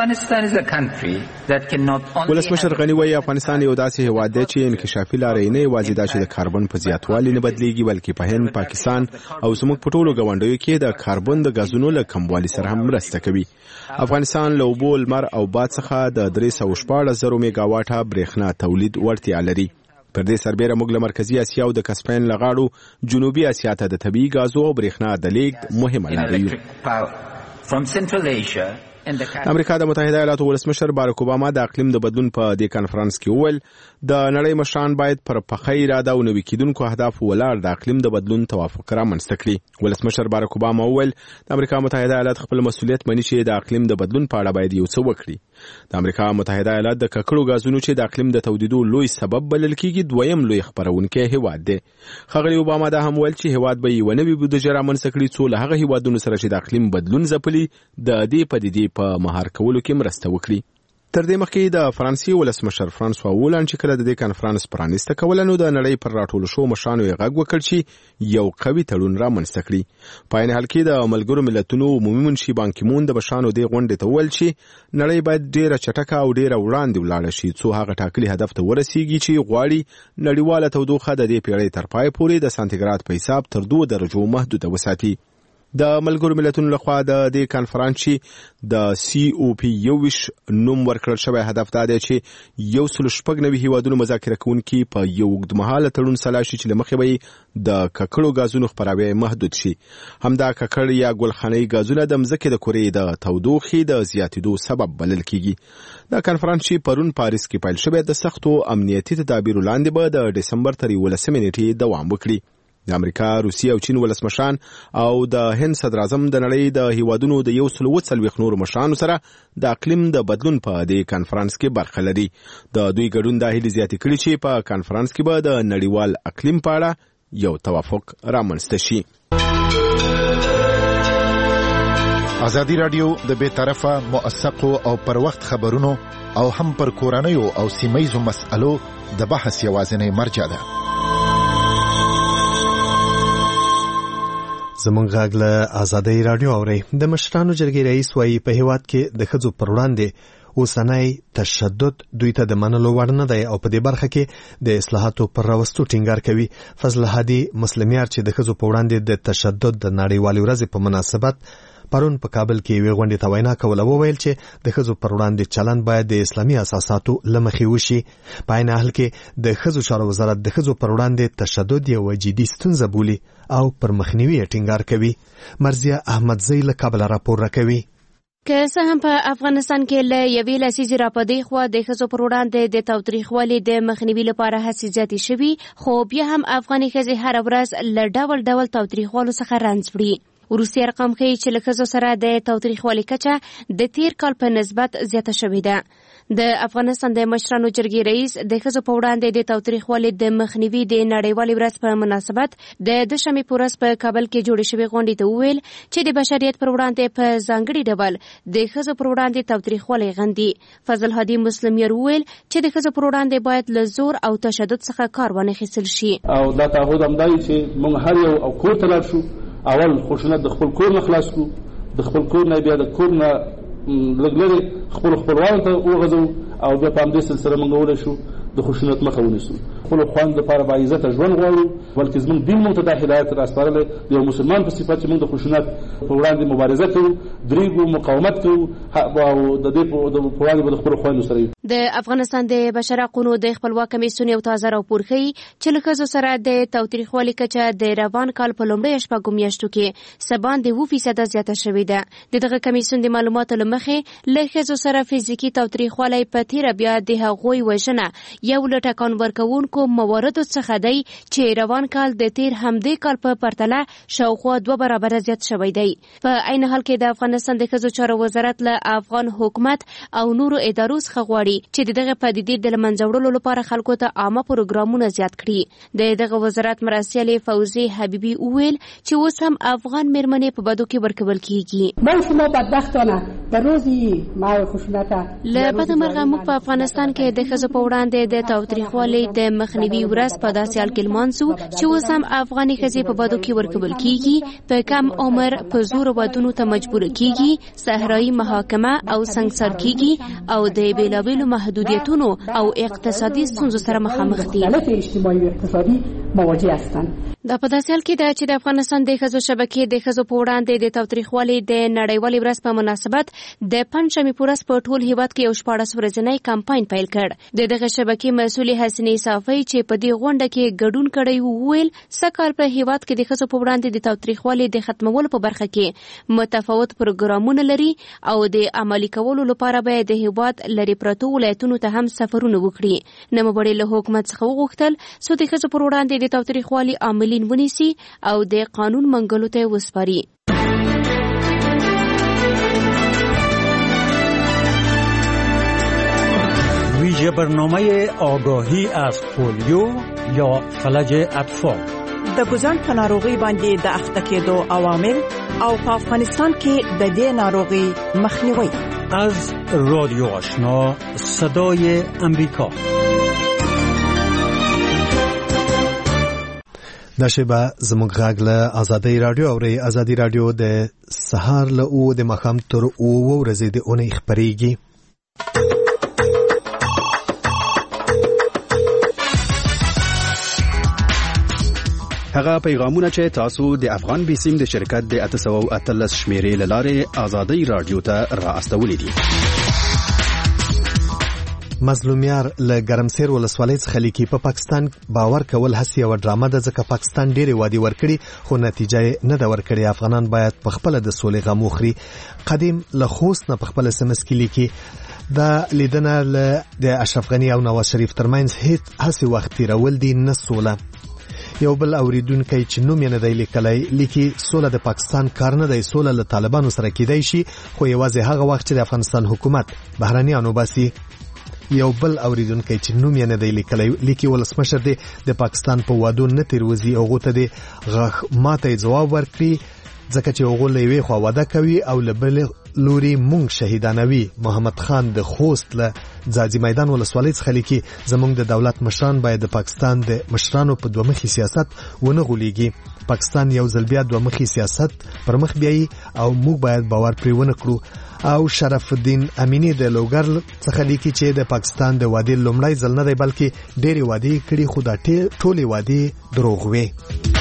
ولسمشر غني وایي افغانستان یو داسې هیواد دی چې انکشافي لارې نه یوازې دا چې د کاربن په زیاتوالي نه بدلیږي بلکې په هند، پاکستان او زموږ په ټولو ګاونډیو کې د کاربن د ګازونو له کموالي سره هم مرسته کوي. افغانستان له اوبو، لمر او باد څخه د 314,000 میگاواټه برېښنا تولید وړتیا لري. پر دې سربیره موږ له مرکزي اسیا او د کسپین له غاړو جنوبي اسیا ته د طبیعي ګازو او برېښنا د لیږد مهمه لاره یو. امریکا د متحده ایالاتو ولسمشر باراک اوباما د اقلیم د بدلون په دې کانفرنس کې وویل د نړۍ مشران باید پر پخه اراده او نوي کېدونکو اهدافو ولاړ د اقلیم د بدلون توافق رامنځته کړي. ولسمشر باراک اوباما وویل د امریکا متحده ایالات خپل مسؤلیت مني چې د اقلیم د بدلون په اړه باید یو څه وکړي. د امریکا متحده ایالات د ککړو غازونو چې د اقلیم د تودیدو لوی سبب بلل کېږي دویم لوی خپرونکی هیواد دی. ښاغلي اوباما دا هم ویل چې هیواد به یو نوی بودجه رامنځته کړي څو له هغه هیوادونو سره چې د اقلیم بدلون ځپلي د دې پدیدې په مهار کولو کې مرسته وکړي. تر دې مخکې د فرانسې ولسمشر فرانسوا هولند چې کله د دې کانفرنس پرانیسته کوله نو د نړۍ پر راټولو شو مشرانو یې غږ وکړ چې یو قوي تړون رامنځته کړي. په عین حال کې د ملګرو ملتونو عمومي منشي بان کی مون د مشرانو دې غونډې ته وویل چې نړۍ باید ډېره چټکه او ډېره وړاندې ولاړه شي څو هغه ټاکلي هدف ته ورسیږي چې غواړي نړیواله تودوخه د دې پیړۍ تر پای پورې د سانتیګراد په حساب تر 2 درجو محدوده وساتي. د ملګرو ملتونو لخوا د دې کانفرنس د COP21 نوم ورکړل شوی هدف دا دی چې 196 هیوادونو مذاکره کوونکي په یو اوږدمهاله تړون سلا شي چې له مخې به د ککړو غازونو خپراوی محدود شي. همدا ککړ یا ګلخانه‌ای غازونه د مځکې د کورې د تودوخې د زیاتېدو سبب بلل کیږي. دا کانفرنس پرون پاریس کې پیل شوی د سختو امنیتي تدابیرو لاندې به د دسمبر تر 11 نیټې دوام وکړي. د امریکا، روسیې او چین ولسمشران او د هند صدر اعظم د نړۍ د هیوادونو د 140 نورو مشرانو سره د اقلیم د بدلون په دې کانفرنس کې برخه لري. د دوی ګډون د هیلې زیاتې کړي چې په کانفرنس کې به د نړیوال اقلیم په اړه یو توافق رامنځته شي. ازادي رادیو د بیطرفه موثقو او پر وخت خبرونو او هم پر کورنیو او سیمه‌یزو مسألو د بحث یوازینی مرجع ده. زمونږ غږ له ازادي رادیو اوري. د مشرانو جرګې رئیس وايي په هیواد کې د ښځو پر وړاندې اوسنی تشدد دوی ته د منلو وړ نه دی او په دې برخه کې د اصلاحاتو پر راوستو ټینګار کوي. فضل هادي مسلمیار چې د ښځو په وړاندې د تشدد د نړیوالې ورځې په مناسبت پرون په کابل کې یوې غونډې ته وینا کوله، وویل چې د ښځو پر وړاندې چلند باید د اسلامي اساساتو له مخې وشي. په عین حال کې د ښځو چارو وزارت د ښځو پر وړاندې تشدد یوه جدي ستونزه بولي او پر مخنیوي یې ټینګار کوي. مرضیه احمدزی له کابل راپور راکوي. که څه هم په افغانستان کې له یوې لسیزې راپدې خوا د ښځو پر وړاندې د تاوتریخوالي د مخنیوي لپاره هڅې زیاتې شوي، خو بیا هم افغاني ښځې هره ورځ له ډول ډول تاوتریخوالو څخه رنځ وړي. وروستي ارقام ښیي چې له ښځو سره د تاوتریخوالي کچه د تیر کال په نسبت زیاته شوې ده. د افغانستان د مشرانو جرګې رئیس د ښځو په وړاندې د تاوتریخوالي د مخنیوي د نړیوالې ورځ په مناسبت د دوشنبې په ورځ په کابل کې جوړې شوې غونډې ته وویل چې د بشریت پر وړاندې په ځانګړي ډول د ښځو پر وړاندې تاوتریخوالی غندي. فضل هادي مسلمیار وویل چې د ښځو پر وړاندې باید له زور او تشدد څخه کار وانخیستل شي. او دا تعهد هم دی چې موږ هر یو او کور ته لاړ شو، اول خشونت د خپل کور نه خلاص کړو، د خپل کور نه بیا د کور نه لږ لرې خپلوانو ته وغځو او بیا په همدې سلسله موږ وویلی شو د خشونت مخه ونیسو. خپلو خویندو دپاره باعزته ژوند غواړو، بلکې زموږ دین موږ ته دا هدایت راسپارلی د یو مسلمان په صفت چې موږ د خشونت په وړاندې مبارزه کوو، درېږو، مقاومت کوو او د دې په وړاندې به د خپلو خویندو سره یو. د افغانستان د بشر حقونو د خپلواک کمیسیون یو تازه راپور ښیي چې له ښځو سره د تاوتریخوالي کچه د روان کال په لومړیو شپږو میاشتو کې څه باندې 2% زیاته شوې ده. د دغه کمیسیون د معلوماتو له مخې له ښځو سره فزیکي تاوتریخوالی په تیره بیا د هغوی وژنه یو له ټکان ورکوونکو مواردو څخه دی چې روان کال د تیر همدې کال په پرتله شاوخوا 2 برابره زیات شوی دی. په عین حال کې د افغانستان د ښځو چارو وزارت له افغان حکومت او نورو ادارو څخه غواړي چې دغه پدیدې د له منځه وړلو لپاره خلکو ته عامه پروګرامونه زیات کړي. د دغه وزارت مرستیالې فوزي حبیبي وویل چې اوس هم افغان میرمنې په بدو کې ورکول کیږي. له بده مرغه موږ په افغانستان کې د ښځو په وړاندې د تاوتریخوالي د مخنیوي ورځ په داسې حال کې لمانځو چې اوس هم افغاني ښځې په بدو کې ورکول کیږي، په کم عمر په زور ودونو ته مجبور کیږي، صحرایي محاکمه او سنګسار کیږي او د بیلابیلو محدودیتونو او اقتصادي ستونزو سره مخامخ دي. دا په داسې حال کې ده چې د افغانستان د ښځو شبکې د ښځو په وړاندې د تاوتریخوالي د نړیوالې ورځ په مناسبت د پنجشنبې په ورځ په ټول هیواد کې یو 14 ورځنی کمپاین پیل کړ. د دغه شبکې مسؤلې حسینې صافی چې په دې غونډه کې ګډون کړی وویل سږ په هیواد کې د ښځو په وړاندې د تاوتریخوالي د ختمولو په برخه کې متفاوت پروګرامونه لري او د عملي کولو لپاره به د هیواد لري پرتو ولایتونو ته هم سفرونه وکړي. نوموړي له حکومت څخه وغوښتل چې د ښځو پر وړاندې د تاوتریخوالي عاملین ونیسي او د قانون منګلو ته وسپاري. ویژه برنامه آگاهی از پولیو یا فلج اطفال د ګوزن په ناروغي باندې د اخته کېدو عوامل او په افغانستان کې د دې ناروغي مخنیوي. از رادیو آشنا صدای امریکا. دا شیبه زموږ غږ له ازادي رادیو اوري. ازادي رادیو د سهار له او د ماښام تر 9 ورځې د اونۍ خبريږي. هغه پیغامونه چې تاسو د افغان بیسیم د شرکت د 813 شمیرې لاره ازادي رادیو ته را استولې دي. مظلومیار له ګرمسیر ولسوالۍ څخه لیکي په پاکستان باور کول هسي او ډرامه ده ځکه پاکستان ډېری وادي ورکړي خو نتیجه نه ده ورکړي. افغانان باید په خپل د سولې غم وخوري. قدیم له خوست نه په خپل SMS کې لیکي دا لیدنه د اشرف غنی او نواز شریف ترمنځ هیڅ هسي وخت تیرول دي نه سوله. یو بل اوریدونکو چې نوم یې نه دی لیکلی لیکي سوله د پاکستان کار نه دی، سوله له طالبانو سره کېدای شي خو یوازې هغه وخت چې د افغانستان حکومت بهرنیانو باسي. یو بل اوریدونکو چې نوم یې نه دی لیکلی لیکي ولسمشر دی د پاکستان په وادو نه تیروځي او غوته دی غاښ ماته جواب ورکړي ځکه چې هغوی له یوې خوا واده کوي او له بلې لوري مونږ شهیدانوي. محمد خان د خوست له ځاځي میدان ولسوالۍ څخه لیکي زمونږ د دولت مشران باید د پاکستان د مشرانو په دومخي سیاست ونه غولېږي. پاکستان یو ځل بیا دومخي سیاست پر مخ بیایي او موږ باید باور پرې ونه کړو. او شرف الدین امینی د لوګر څخه لیکي چې د پاکستان د وادي لومړی ځل نه دی بلکې ډېرې وادي کړي خو دا ټولې وادي دروغ وي.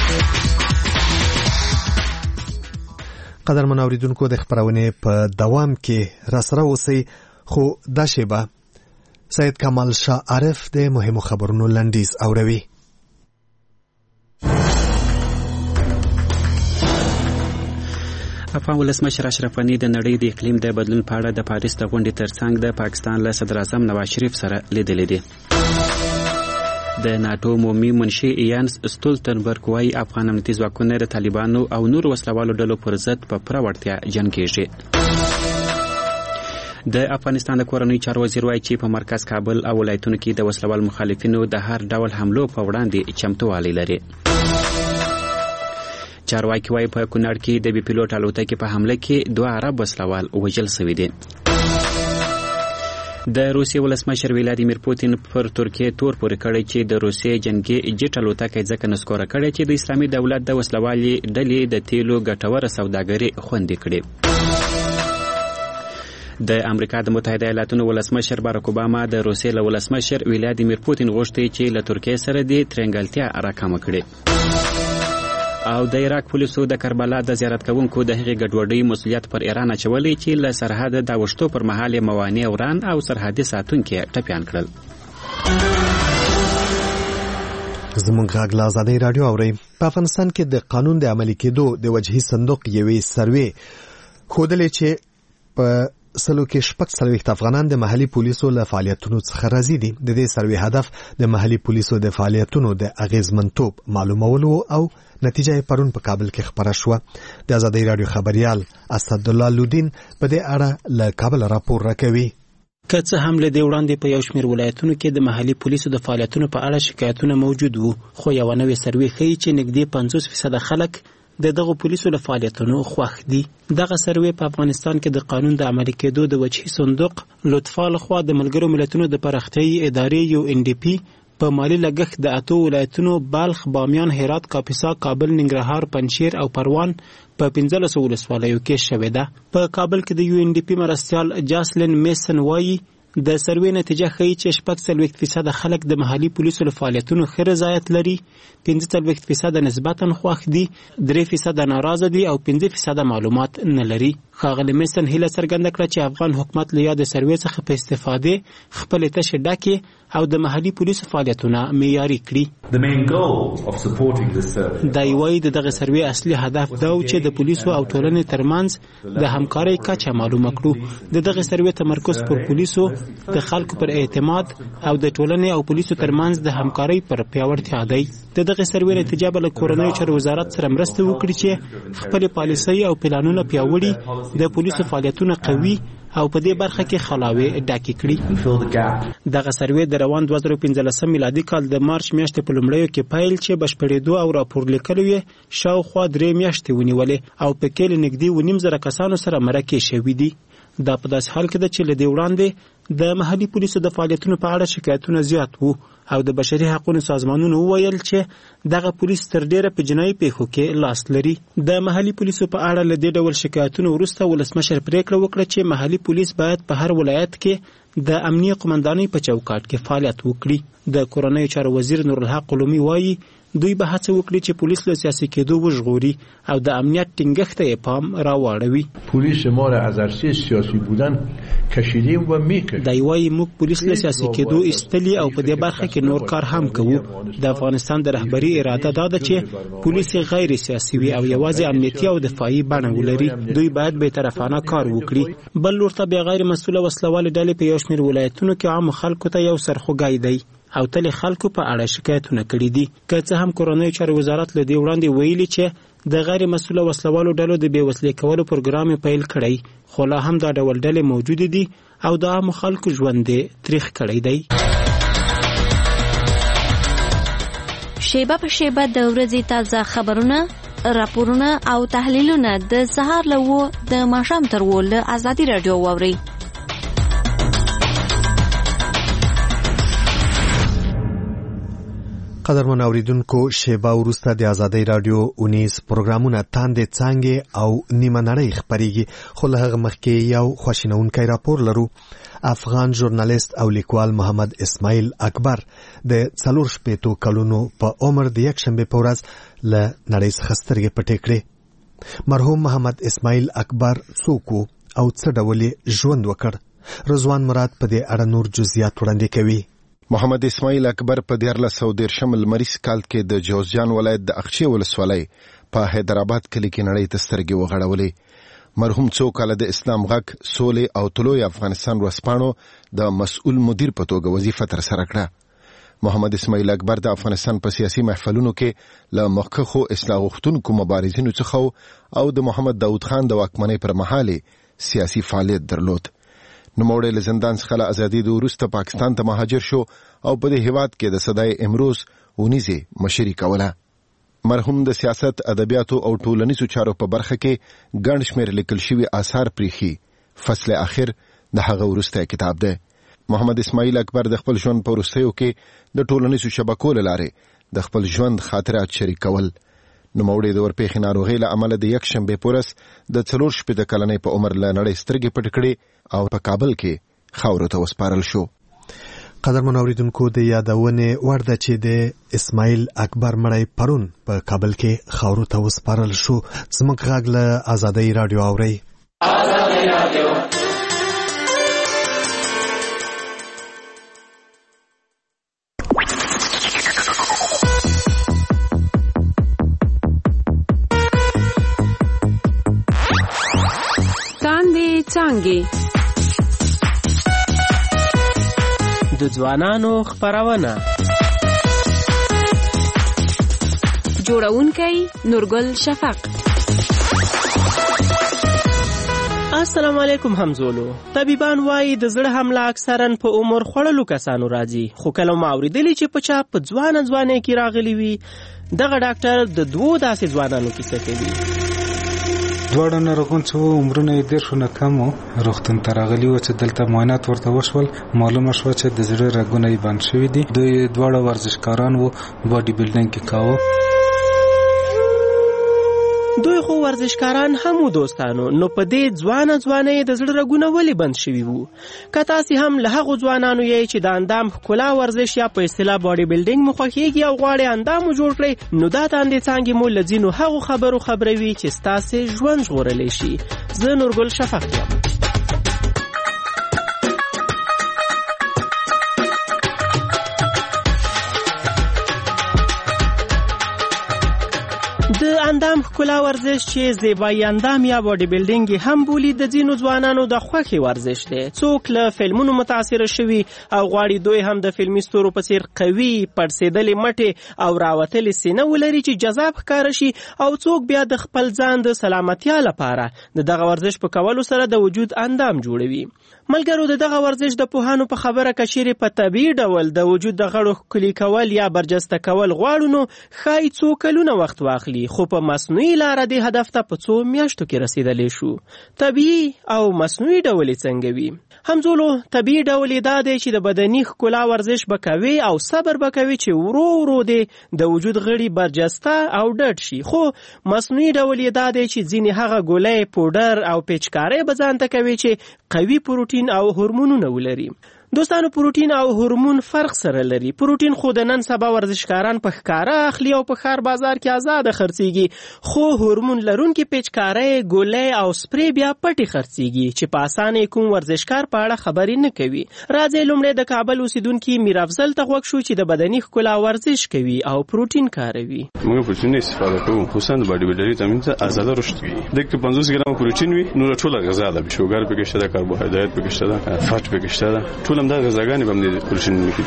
قدرمن اوریدونکو د خبرونه په دوام کې راسره اوسئ خو دا شیبه سید کمال شاه عارف د مهمو خبرونو لنډیز اوروي. افغان ولسمشر اشرف غني د نړۍ د اقلیم د بدلون په اړه د پاریس د غونډې ترڅنګ د پاکستان له صدر اعظم نواز شریف سره لیدلې دي. د ناتو عمومي منشي یانس ستولتنبرګ وايي افغان امنیتي ځواکونه د طالبانو او نور وسلوالو ډلو پر ضد په پوره وړتیا جنګېږي. د افغانستان د کورنۍ چارو وزیر وايي چې په مرکز کابل او ولایتونو کې د وسلوال مخالفینو د هر ډول حملو په وړاندې چمتووالی لري. چارواکي وايي په کونړ کې د بي پیلوټ الوتکې په حمله کې 2 عرب وسلوال وژل شوي دي. د روسیې ولسمشر ولادیمیر پوتین پر ترکیه تور پورې کړی چې د روسیې جنگي جټ الوتکې ځکه نسکوره کړی چې د اسلامي دولت د وسلوالي ډلې د تیلو ګټوره سوداګري خوندي کړي. د امریکا د متحده ایالاتونو ولسمشر باراک اوباما د روسیې له ولسمشر ولادیمیر پوتین غوښتي چې له ترکیې سره د ترنګلتیا راکمه کړي. او د عراق پولیسو د کربلا د زیارت کوونکو د هغې ګډوډۍ مسؤلیت پر ایران اچولی چې له سرحد د اوښتو پر مهال موانع وران او سرحدي ساتونکي ټپیان کړل. زموږ غږ له ازادۍ راډیو اورئ. په افغانستان کې د قانون د عملي کېدو د وجهي صندوق یوې سروې ښودلې چې په سلو کې 46 افغانان د محلي پولیسو له فعالیتونو څخه راضي دي. د دې سروې هدف د محلي پولیسو د فعالیتونو د اغیزمنتوب معلومولو او نتیجه پرون په کابل کې خبره شوه. د ازادۍ راډیو خبريال اسدالله لودین په دې اړه له کابل راپور راکوي. که څه هم له دې وړاندې په یو شمېر ولایتونو کې د محلي پولیسو د فعالیتونو په اړه شکایتونه موجود وو، خو یو نوې سروې ښیي چې نږدې 50% خلک دغه پولیسو له فعالیتونو خوښ دي. دغه سروې په افغانستان کې د قانون د عملي کېدو د وجهي صندوق لطفا لخوا د ملګرو ملتونو د پراختیايي ادارې UNDP په مالی لګښت د 8 ولایتونو بلخ، بامیان، هرات، کاپیسا، کابل، ننګرهار، پنجشیر او پروان په 15 ولسوالیو کې شوې ده. په کابل کې د UNDP مرستیال جاسلین میسن وایي د سروې نتیجه ښیي چې 46% خلک د محلي پولیسو له فعالیتونو ښه رضایت لري، 45% نسبتاً خوښ دي، 3% ناراضه دي او 5% معلومات نه لري. ښاغلی میسن هیله څرګنده کړه چې افغان حکومت له یاد سروې څخه په استفادې خپلې تشې ډکې او د محلي پولیسو فعالیتونه معیاري کړي. دا وایي د دغه سروې اصلي هدف دا و چې د پولیسو او ټولنې ترمنځ د همکارۍ کچه معلومه کړو. د دغه سروې تمرکز پر پولیسو، د خلکو پر اعتماد او د ټولنې او پولیسو ترمنځ د همکارۍ پر پیاوړتیا دی. د دغه سروې نتیجه به له کورنیو چارو وزارت سره مرسته وکړي چې خپل پالیسۍ او پلانونه پیاوړي، د پولیسو فعالیتونه قوي او په دې برخه کې خلاوې ډاکې کړي. دغه سروې د روان 2015 میلادي کال د مارچ میاشتې په لومړیو کې پیل چې بشپړېدو او راپور لیکلو یې شاوخوا 3 میاشتې ونیولې او په کې له نږدې 1.5 کسانو سره مرکې شوي دي. دا په داسې حال کې ده چې له دې وړاندې د محلي پولیسو د فعالیتونو په اړه شکایتونه زیات وو او د بشري حقوقو سازمانونو وویل چې دغه پولیس تر ډیره په جنایي پیښو کې لاس لري. د محلي پولیسو په اړه له دې ډول شکایتونو وروسته ولسمشر پریکړه وکړه چې محلي پولیس باید په هر ولایت کې د امنیه قومندانۍ په چوکاټ کې فعالیت وکړي. د کورنیو چارو وزیر نورالحق علومي وایي دوی به هڅه وکړي چې پولیس له سیاسي کېدو وژغوري او د امنیت ټینګښت ته پام راواړوي. پولیس ما را از عرصه سیاسی بودن کشیدیم و میکشیم. دا وایي موږ پولیس له سیاسي کېدو ایستلي او په دې برخه کې نور کار هم کوو. د افغانستان د رهبري اراده دا ده چې پولیس غیر سیاسي وي او یوازې امنیتي او دفاعي بڼه ولري. دوی باید به طرفانه کار وکړي. بل لور ته بیا غیر مسؤله وسلوال ډلې په یو شمېر ولایتونو کې عام خلکو ته یو سرخوږی دی او تل خلکو په اړه شکایتونه کړي دي. که څه هم کورنیو چارو وزارت له دې وړاندې ویلي چې د غیر مسؤله وسلوالو ډلو د بې وسلې کولو پروګرام پیل کړی، خو لا هم دا ډول ډلې موجود دي او د عامو خلکو ژوند یې تریخ کړی دی. شیبه په شیبه د ورځې تازه خبرونه راپورونه او تحلیلونه د سهار له 9 د ماښام تر 10 له ازادي رادیو واورئ. قدرمن اوریدونکو، شیبه وروسته د ازادي رادیو 19 پروګرامونه تاندې څانګې او نیمه نړۍ خپریږي، خو له هغه مخکې یو خواشینونکی راپور لرو. افغان ژورنالیست او لیکوال محمد اسماعیل اکبر د 4 کلونو په عمر د یکشنبه په ورځ له نړۍ څخه سترګې پټې کړې. مرحوم محمد اسماعیل اکبر څوک او څه ډول ژوند وکړ؟ رضوان مراد په دې اړه نور جزئیات وړاندې کوي. محمد اسماعیل اکبر په 1913 لمریز کال کې د جوزجان ولایت د اخچی ولسوالۍ په حیدرآباد کلی کې نړۍ ته سترګې وغړولې. مرحوم څو کاله د اسلام غږ، سولې او طلوع افغانستان ورځپاڼو د مسؤل مدیر په توګه وظیفه ترسره کړه. محمد اسماعیل اکبر د افغانستان په سیاسي محفلونو کې له مخکښو اصلاح غوښتونکو مبارزینو څخه او د محمد داود خان د واکمنۍ پر مهال سیاسي فعالیت درلود. نوموړی له زندان څخه له ازادي وروسته پاکستان ته مهاجر شو او په دې هیواد کې د صدای امروز ونیزه مشري کوله. مرحوم د سیاست، ادبیاتو او ټولنیزو چارو په برخه کې ګڼ شمېر لیکل شوي آثار پریخي. فصل اخر د هغه وروسته کتاب ده. محمد اسماعیل اکبر د خپل ژوند په وروستیو کې د ټولنیزو شبکو له لارې د خپل ژوند خاطرات شریکول. نوموړی د ورپېښې ناروغۍ له امله د یکشنبې په ورځ د 4 کلنۍ په عمر له نړۍ سترګې پټې کړې او په کابل کې خاورو ته وسپارل شو. قدرمن اوریدونکو، د یادونې وړ ده چې د اسماعیل اکبر مړی پرون په کابل کې خاورو ته وسپارل شو. زموږ غږ له ازادي رادیو اورئ. ازادي رادیو تاندې څانګې د ځوانانو خپرونه. جوړونکی نورګل شفق. السلام علیکم همزولو. طبيبان وایي د زړه حمله اکثرا په عمر خوړلو کسانو راځي، خو کله ما اوریدلی چې په چا په ځوانۍ کې راغلی وي. دغه ډاکټر د 2 داسې ځوانانو کیسه کوي. دواړه ناروغان څو عمرونه یې 10 نه کم وو، روغتون ته راغلي وو چې دلته معاینات ورته وشول. معلومه شوه چې د زړه رګونه یې بند شوي دي. دوی دواړه ورزشکاران وو، باډي بلډینګ کې کاوه. دوی خو ورزشکاران هم وو دوستانو، نو په دې ځوانۍ د زړه رګونه ولې بند شوي وو؟ که تاسې هم له هغو ځوانانو یې چې د اندام ښکلا ورزش یا په اصطلاح باډي بلډینګ مو خوښیږي او غواړئ اندام مو جوړ کړئ، نو دا تاندې څانګې مو له ځینو هغو خبرو خبروي چې ستاسې ژوند ژغورلی شي. زه نورګل شفق یم. د اندام ښکلا ورزش چې زیبایی اندام یا باډي بلډینګ هم بولی، د ځینو ځوانانو د خوښې ورزش دی. څوک له فلمونو متاثره شوي او غواړي دوی هم د فلمي ستورو په څیر قوي، پړسېدلې مټې او راوتلې سینه ولري چې جذاب ښکاره شي، او څوک بیا د خپل ځان د سلامتیا لپاره د دغه ورزش په کولو سره د وجود اندام جوړوي. ملګرو، د دغه ورزش د پوهانو په خبره که چیرې په طبیعي ډول د وجود د غړو ښکلي کول یا برجسته کول غواړو، نو ښایي څو کلونه وخت واخلي، خو په مصنوعي لاره د هدف ته په 2 میاشتو کې رسیدلی شو. طبیعي او مصنوعي ډول څنګه وي؟ همزولو، طبیعي ډول دا دی چې د بدني ښکلا ورزش به کوي او صبر به کوي چې ورو ورو د وجود غړي برجسته او ډډ شي. خو مصنوعي ډول دا دی چې ځینې هغه ګولۍ، پوډر او پیچکارۍ به ځان ته کوي چې قوي پروټین او هورمونونه ولري. دوستانو، پروټین او هورمون فرق سره لري. پروټین خو د نن سبا ورزشکاران په ښکاره اخلي او په ښار بازار کې آزاد خرڅيږي، خو هورمون لرونکي پیچکارۍ، ګولۍ او سپری بیا پټي خرڅيږي چې په اسانه کوم ورزشکار په اړه خبرې نه کوي. راځي لومړی د کابل اوسیدونکي میر افضل ته غوږ شو چې د بدني ښکلا ورزش کوي او پروټین کاروي. موږ پروټین استفاده کوو، خصوصا د باډي بلډري تمرین ته آزاد رشد کوي. د 50 ګرام پروټین وي، نو ټول غذا ده، شوګر پکې شته، کاربوهایډریټ پکې شته، فات پکې شته، ټول هم د غذاګانې باندې پروټین لري.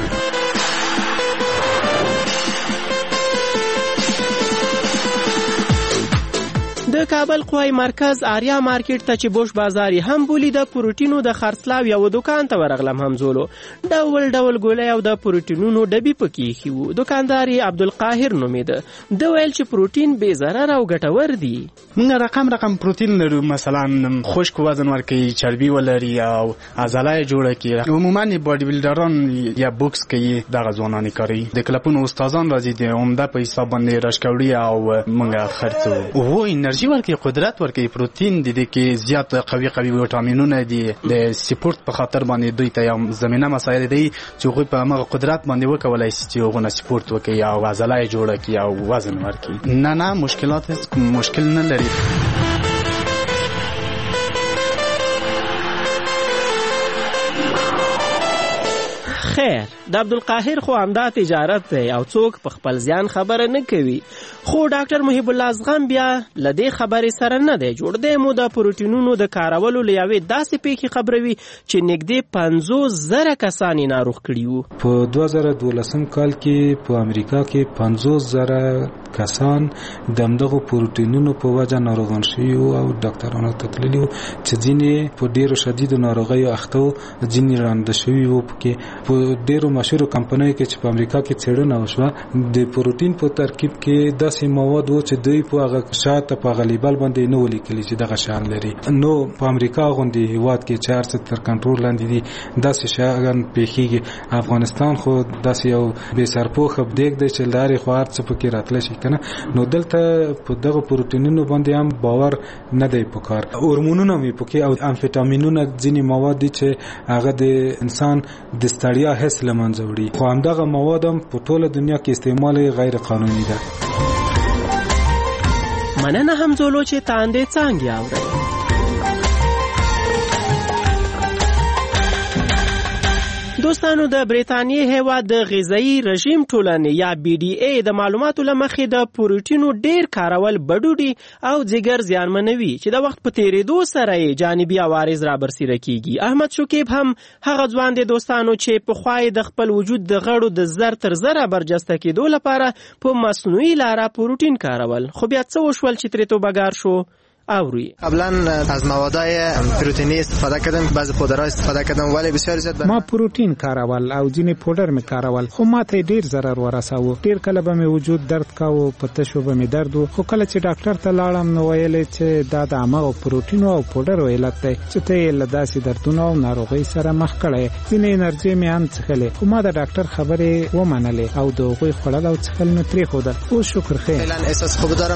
د کابل قوای مرکز آریا مارکیټ ته چې بوش بازار هم بولی د پروتینو د خرڅلاو یو دکان ته ورغلم همزولو ډول ډول ګولۍ او د پروتینونو ډبي پکې ایښي وو. دوکاندار عبدالقاهر نومېده. د ویل چې پروتین بې ضرر او ګټور دي. موږ رقم پروتین لرو، مثلا خشک وزن ورکوي، چربي ولري او عضله جوړه کوي. عموما باډي بلډران یا بوکس کوي دغه ځوانان کوي. د کلپونو استادان راځي د عمده په حساب باندې راشکوړي او موږ خرڅو. او انرژي ورکوي، قدرت ورکوي. پروتین د دې کې زیات قوي ویټامینونه دي. د سپورت په خاطر باندې دوی ته یو زمينه مسایل دي چې هغوی په هغه قدرت باندې وکولای شي چې هغه سپورت وکړي او عضله جوړه کړي او وزن ورکړي. نه مشکلات مشکل نه لري. خیر د عبدالقاهر خو همدا تجارت دی او څوک په خپل ځان خبره نه کوي. خو ډاکټر محب الله ازغم بیا لدې خبرې سره نه دی جوړ. دی مو د پروتینونو د کارولو له یوې داسې پیښې خبروي چې نږدې 50,000 کسان یې ناروغ کړي وو. په 2012 کال کې په امریکا کې 50,000 کسان د همدغو پروتینونو په وجه ناروغان شوي او ډاکټرانو ته تللي وو چې ځینې په ډېرو شدیدو ناروغیو اخته وو، ځینې رانده شوي وو. په ډېرو مشهورو کمپنیو کې چې په امریکا کې څېړنه وشوه د پروتین په ترکیب کې داسې مواد وو چې دوی په هغه شاته په هغه لیبل باندې نه ولیکلي چې دغه شان لري. نو په امریکا غوندې هېواد کې چې هر څه تر کنټرول لاندې دي داسې شیان پیښیږي. افغانستان خو داسې یو بې سرپوښه دیګ دی چې لارې خو هر څه پکې راتلی شي که نه. نو دلته په دغه پروتینونو باندې هم باور نه دی پکار. هورمونونه هم پکې او امفیټامینونه ځینې مواد دي چې هغه د انسان د ستړیا حس له منځه وړي. خو همدغه مواد هم په ټوله دنیا کې استعمال غیر قانوني ده. مننه همزولو چې تاندې څانګې اورئ. دوستانو د بریتانیې هیواد د غذایی رژیم ټولنې یا BDA د معلوماتو له مخې د پروتینو ډیر کارول بډوډي او ځیګر زیانمنوي چې د وخت په تیریدو سره یې جانبي عوارض را برسېره کیږي. احمد شکیب هم هغه ځوان دی دوستانو چې پخوا د خپل وجود د غړو د زر تر زره برجسته کېدو لپاره په مصنوعي لاره پروتین کارول. خو بیا څه وشول چې ترې توبهګار شو؟ قبلا از موادهای پروتئینی استفاده کردم، بعضی پودرها استفاده کردم ولی بسیار زیاد ما پروتین کارول او ځینې پودر می کارول خو ماته ډیر ضرر ورساوه. ډیر کله به می وجود درد کاوه، پته شو به می درد و. خو کله چې ډاکټر ته لاړم نو ویل چې دا د هغه پروتین او پودر علت دی چې ته له داسې دردونو او ناروغۍ سره مخ کړې. ځینې انرژي می هم څښلې خو ما د ډاکټر خبرې ومنلې او د هغوی خوړل او څښل مې پرېښودل. اوس شکر خیر. فعلا احساس خوب دارم.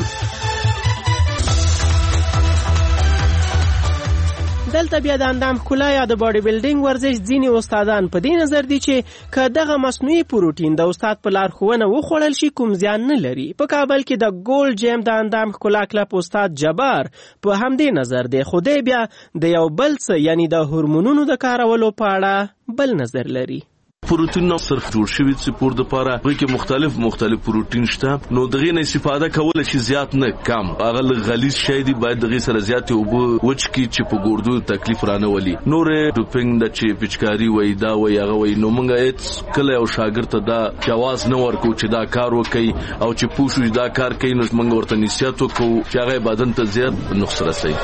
دلته بیا د اندام ښکلا یا د باډي بلډینګ ورزش ځینې استادان په دې نظر دي چې که دغه مصنوعي پروتین د استاد په لارښوونه وخوړل شي کوم زیان نه لري. په کابل کې د ګولډ جیم د اندام ښکلا کلب استاد جبار په همدې نظر دی. خو دی بیا د یو بل څه یعنی د هورمونونو د کارولو په اړه بل نظر لري. پروتین نو صرف جوړ شوی سپور د پاره په کې مختلف پروتین شته. نو دغه نه استفاده کول شي زیات نه کم. هغه غلیظ شي دی باید دغه سره زیات او وچ کی چې په ګوردو تکلیف رانه ولي. نور ډوپینګ د چې پچکاری وای دا وای هغه وای. نو مونږه هیڅ کله او شاګرد ته دا جواز نه ورکو چې دا کار وکي او چې پوښوي دا کار کوي. نو مونږ ورته نصیحت وکړو چې هغه بدن ته زیات نقص رسي.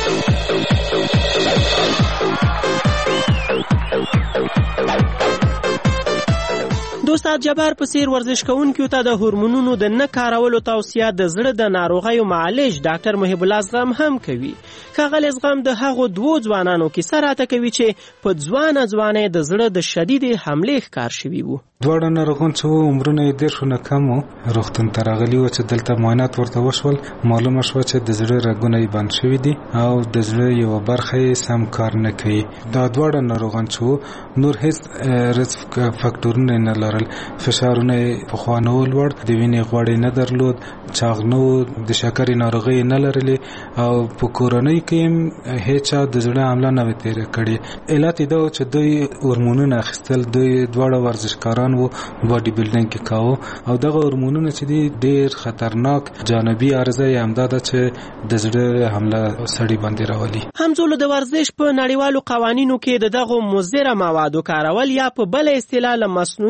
استاد جبار په سیر ورزش کوونکو ته د هورمونونو د نه کارولو توصیه د زړه د ناروغیو معالج ډاکټر محب الله ازغم هم کوي. ښاغلی ازغم د هغو دوو ځوانانو کیسه راته کوي چې په ځوانه د زړه د شدید حملې ښکار شوي وو. دواړه ناروغان چې عمرونه یې 10 نه کم وو روغتون ته راغلي وو چې دلته معاینات ورته وشول. معلومه شوه چې د زړه رګونه یې بند شوي دي او د زړه یوه برخه یې سم کار نه کوي. دا دواړه ناروغان چې وو نور هیڅ رسک فاکټورونه نه لرل. فشارونه یې پخوا نه و لوړ، د وینې غوړ نه درلود، چاغ نه و، د شکرې ناروغۍ نه لرلې او په کورنۍ کې هم هیچا د زړه حمله نه وه تېره کړې. علت یې دا و چې دوی هورمونونه اخیستل. دوی دواړه ورزشکاران وو، باډي بلډینګ کې کاوه او دغه هورمونونه چې دي ډېر خطرناک جانبي عرضه یې همدا ده چې د زړه حمله سړي باندې راولي. همزولو د ورزش په نړیوالو قوانینو کې د دغو مضره موادو کارول یا په بله اصطلاح له مصنوعي لارې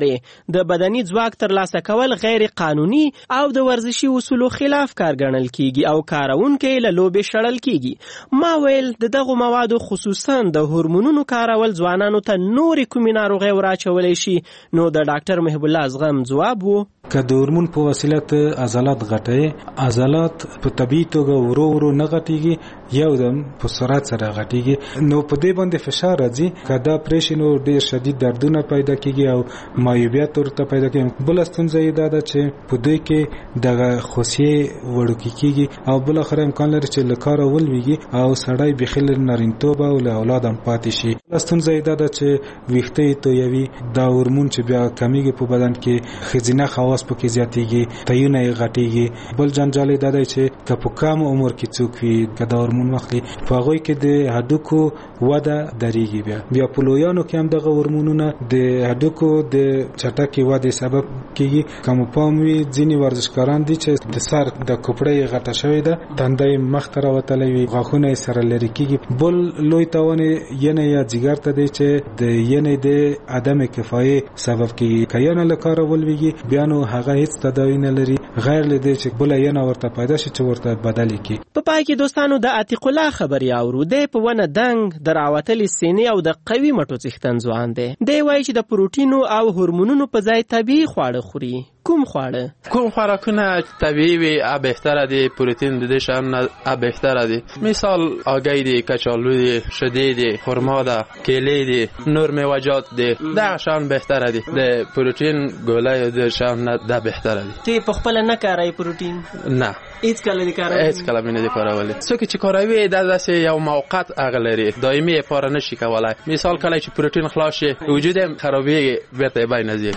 لارې د بدني ځواک ترلاسه کول غیر قانوني او د ورزشي اصولو خلاف کار ګڼل کیږي او کارونکي له لوبې شړل کیږي. ما ویل د دغو موادو خصوصا د هورمونونو کارول ځوانانو ته نورې کومې ناروغۍ وراچولی شي. نو د ډاکټر محب الله زغم ځواب وو که د هورمون په وسیله ته عضلات غټوي، عضلات په طبیعي توګه ورو ورو نه غټیږي، یو دم په سرعت سره غټیږي، نو په دې باندې فشار راځي. که دا پریشي نو ډېر شدید دردونه پیدا کیږي او معیوبیت ورته پیدا کیږي. بله ستونزه یې دا ده چې په دوی کې دغه خوسیې وړوکې کیږي او بالاخره امکان لري چې له کاره ولویږي او سړی بیخي له نارینتوبه او له اولاد هم پاتې شي. بله ستونزه یې دا ده چې ویښته یې تویوي، دا هورمون چې بیا کمیږي په بدن کې، ښځینه خواص پکې زیاتېږي، تیونه یې غټېږي. بل جنجال یې دا دی چې که په کم عمر کې څوک وي که دا هورمون واخلي په هغوی کې د هډوکو وده درېږي. بیا په لویانو کې هم دغه هورمونونه د هډوکو د چټکې ودې سبب کېږي. که مو پام وي ځینې ورزشکاران دي چې د سر د کوپړه یې غټه شوې ده، تنده یې مخ ته راوتلی وي، غاښونه یې سره لرې کېږي. بل لوی تاوان یې ینې یا ځیګر ته دی چې د ینې د عدم کفایې سبب کېږي. که ینه له کاره ولویږي بیا نو هغه هیڅ تداوی نه لري غیر له دې چې بله ینه ورته پیدا شي چې ورته بدلې کړي. په پای کې دوستانو د عتیق الله خبرې اورو. دی په ونه دنګ د راوتلې سینې او د قوي مټو څښتن ځوان دی. دی وایي چې د پروټینو او هورمونونو په ځای طبیعي خواړه خوري. کوم خواړه؟ کوم خوراکونه طبیعي وي بهتره دي، پروتین د دې شان بهتره دي. مثال آگی دي، کچالو دي، شیدې دي، خرما ده، کیلې دي، نور میوه‌جات دي، دا شان بهتره دي. د پروتین ګولای د شان ده بهتره دي. تی په خپل نه کارای پروتین؟ نه هیڅ کله نه کاروي. هیڅ کله نه کاروي. څوک چې کاروي دا داسې یو موقت اغلري، دایمي لپاره نشي کولای. مثال کله چې پروتین خلاص شي وجود هم خرابېږي، بیرته به نه ځي.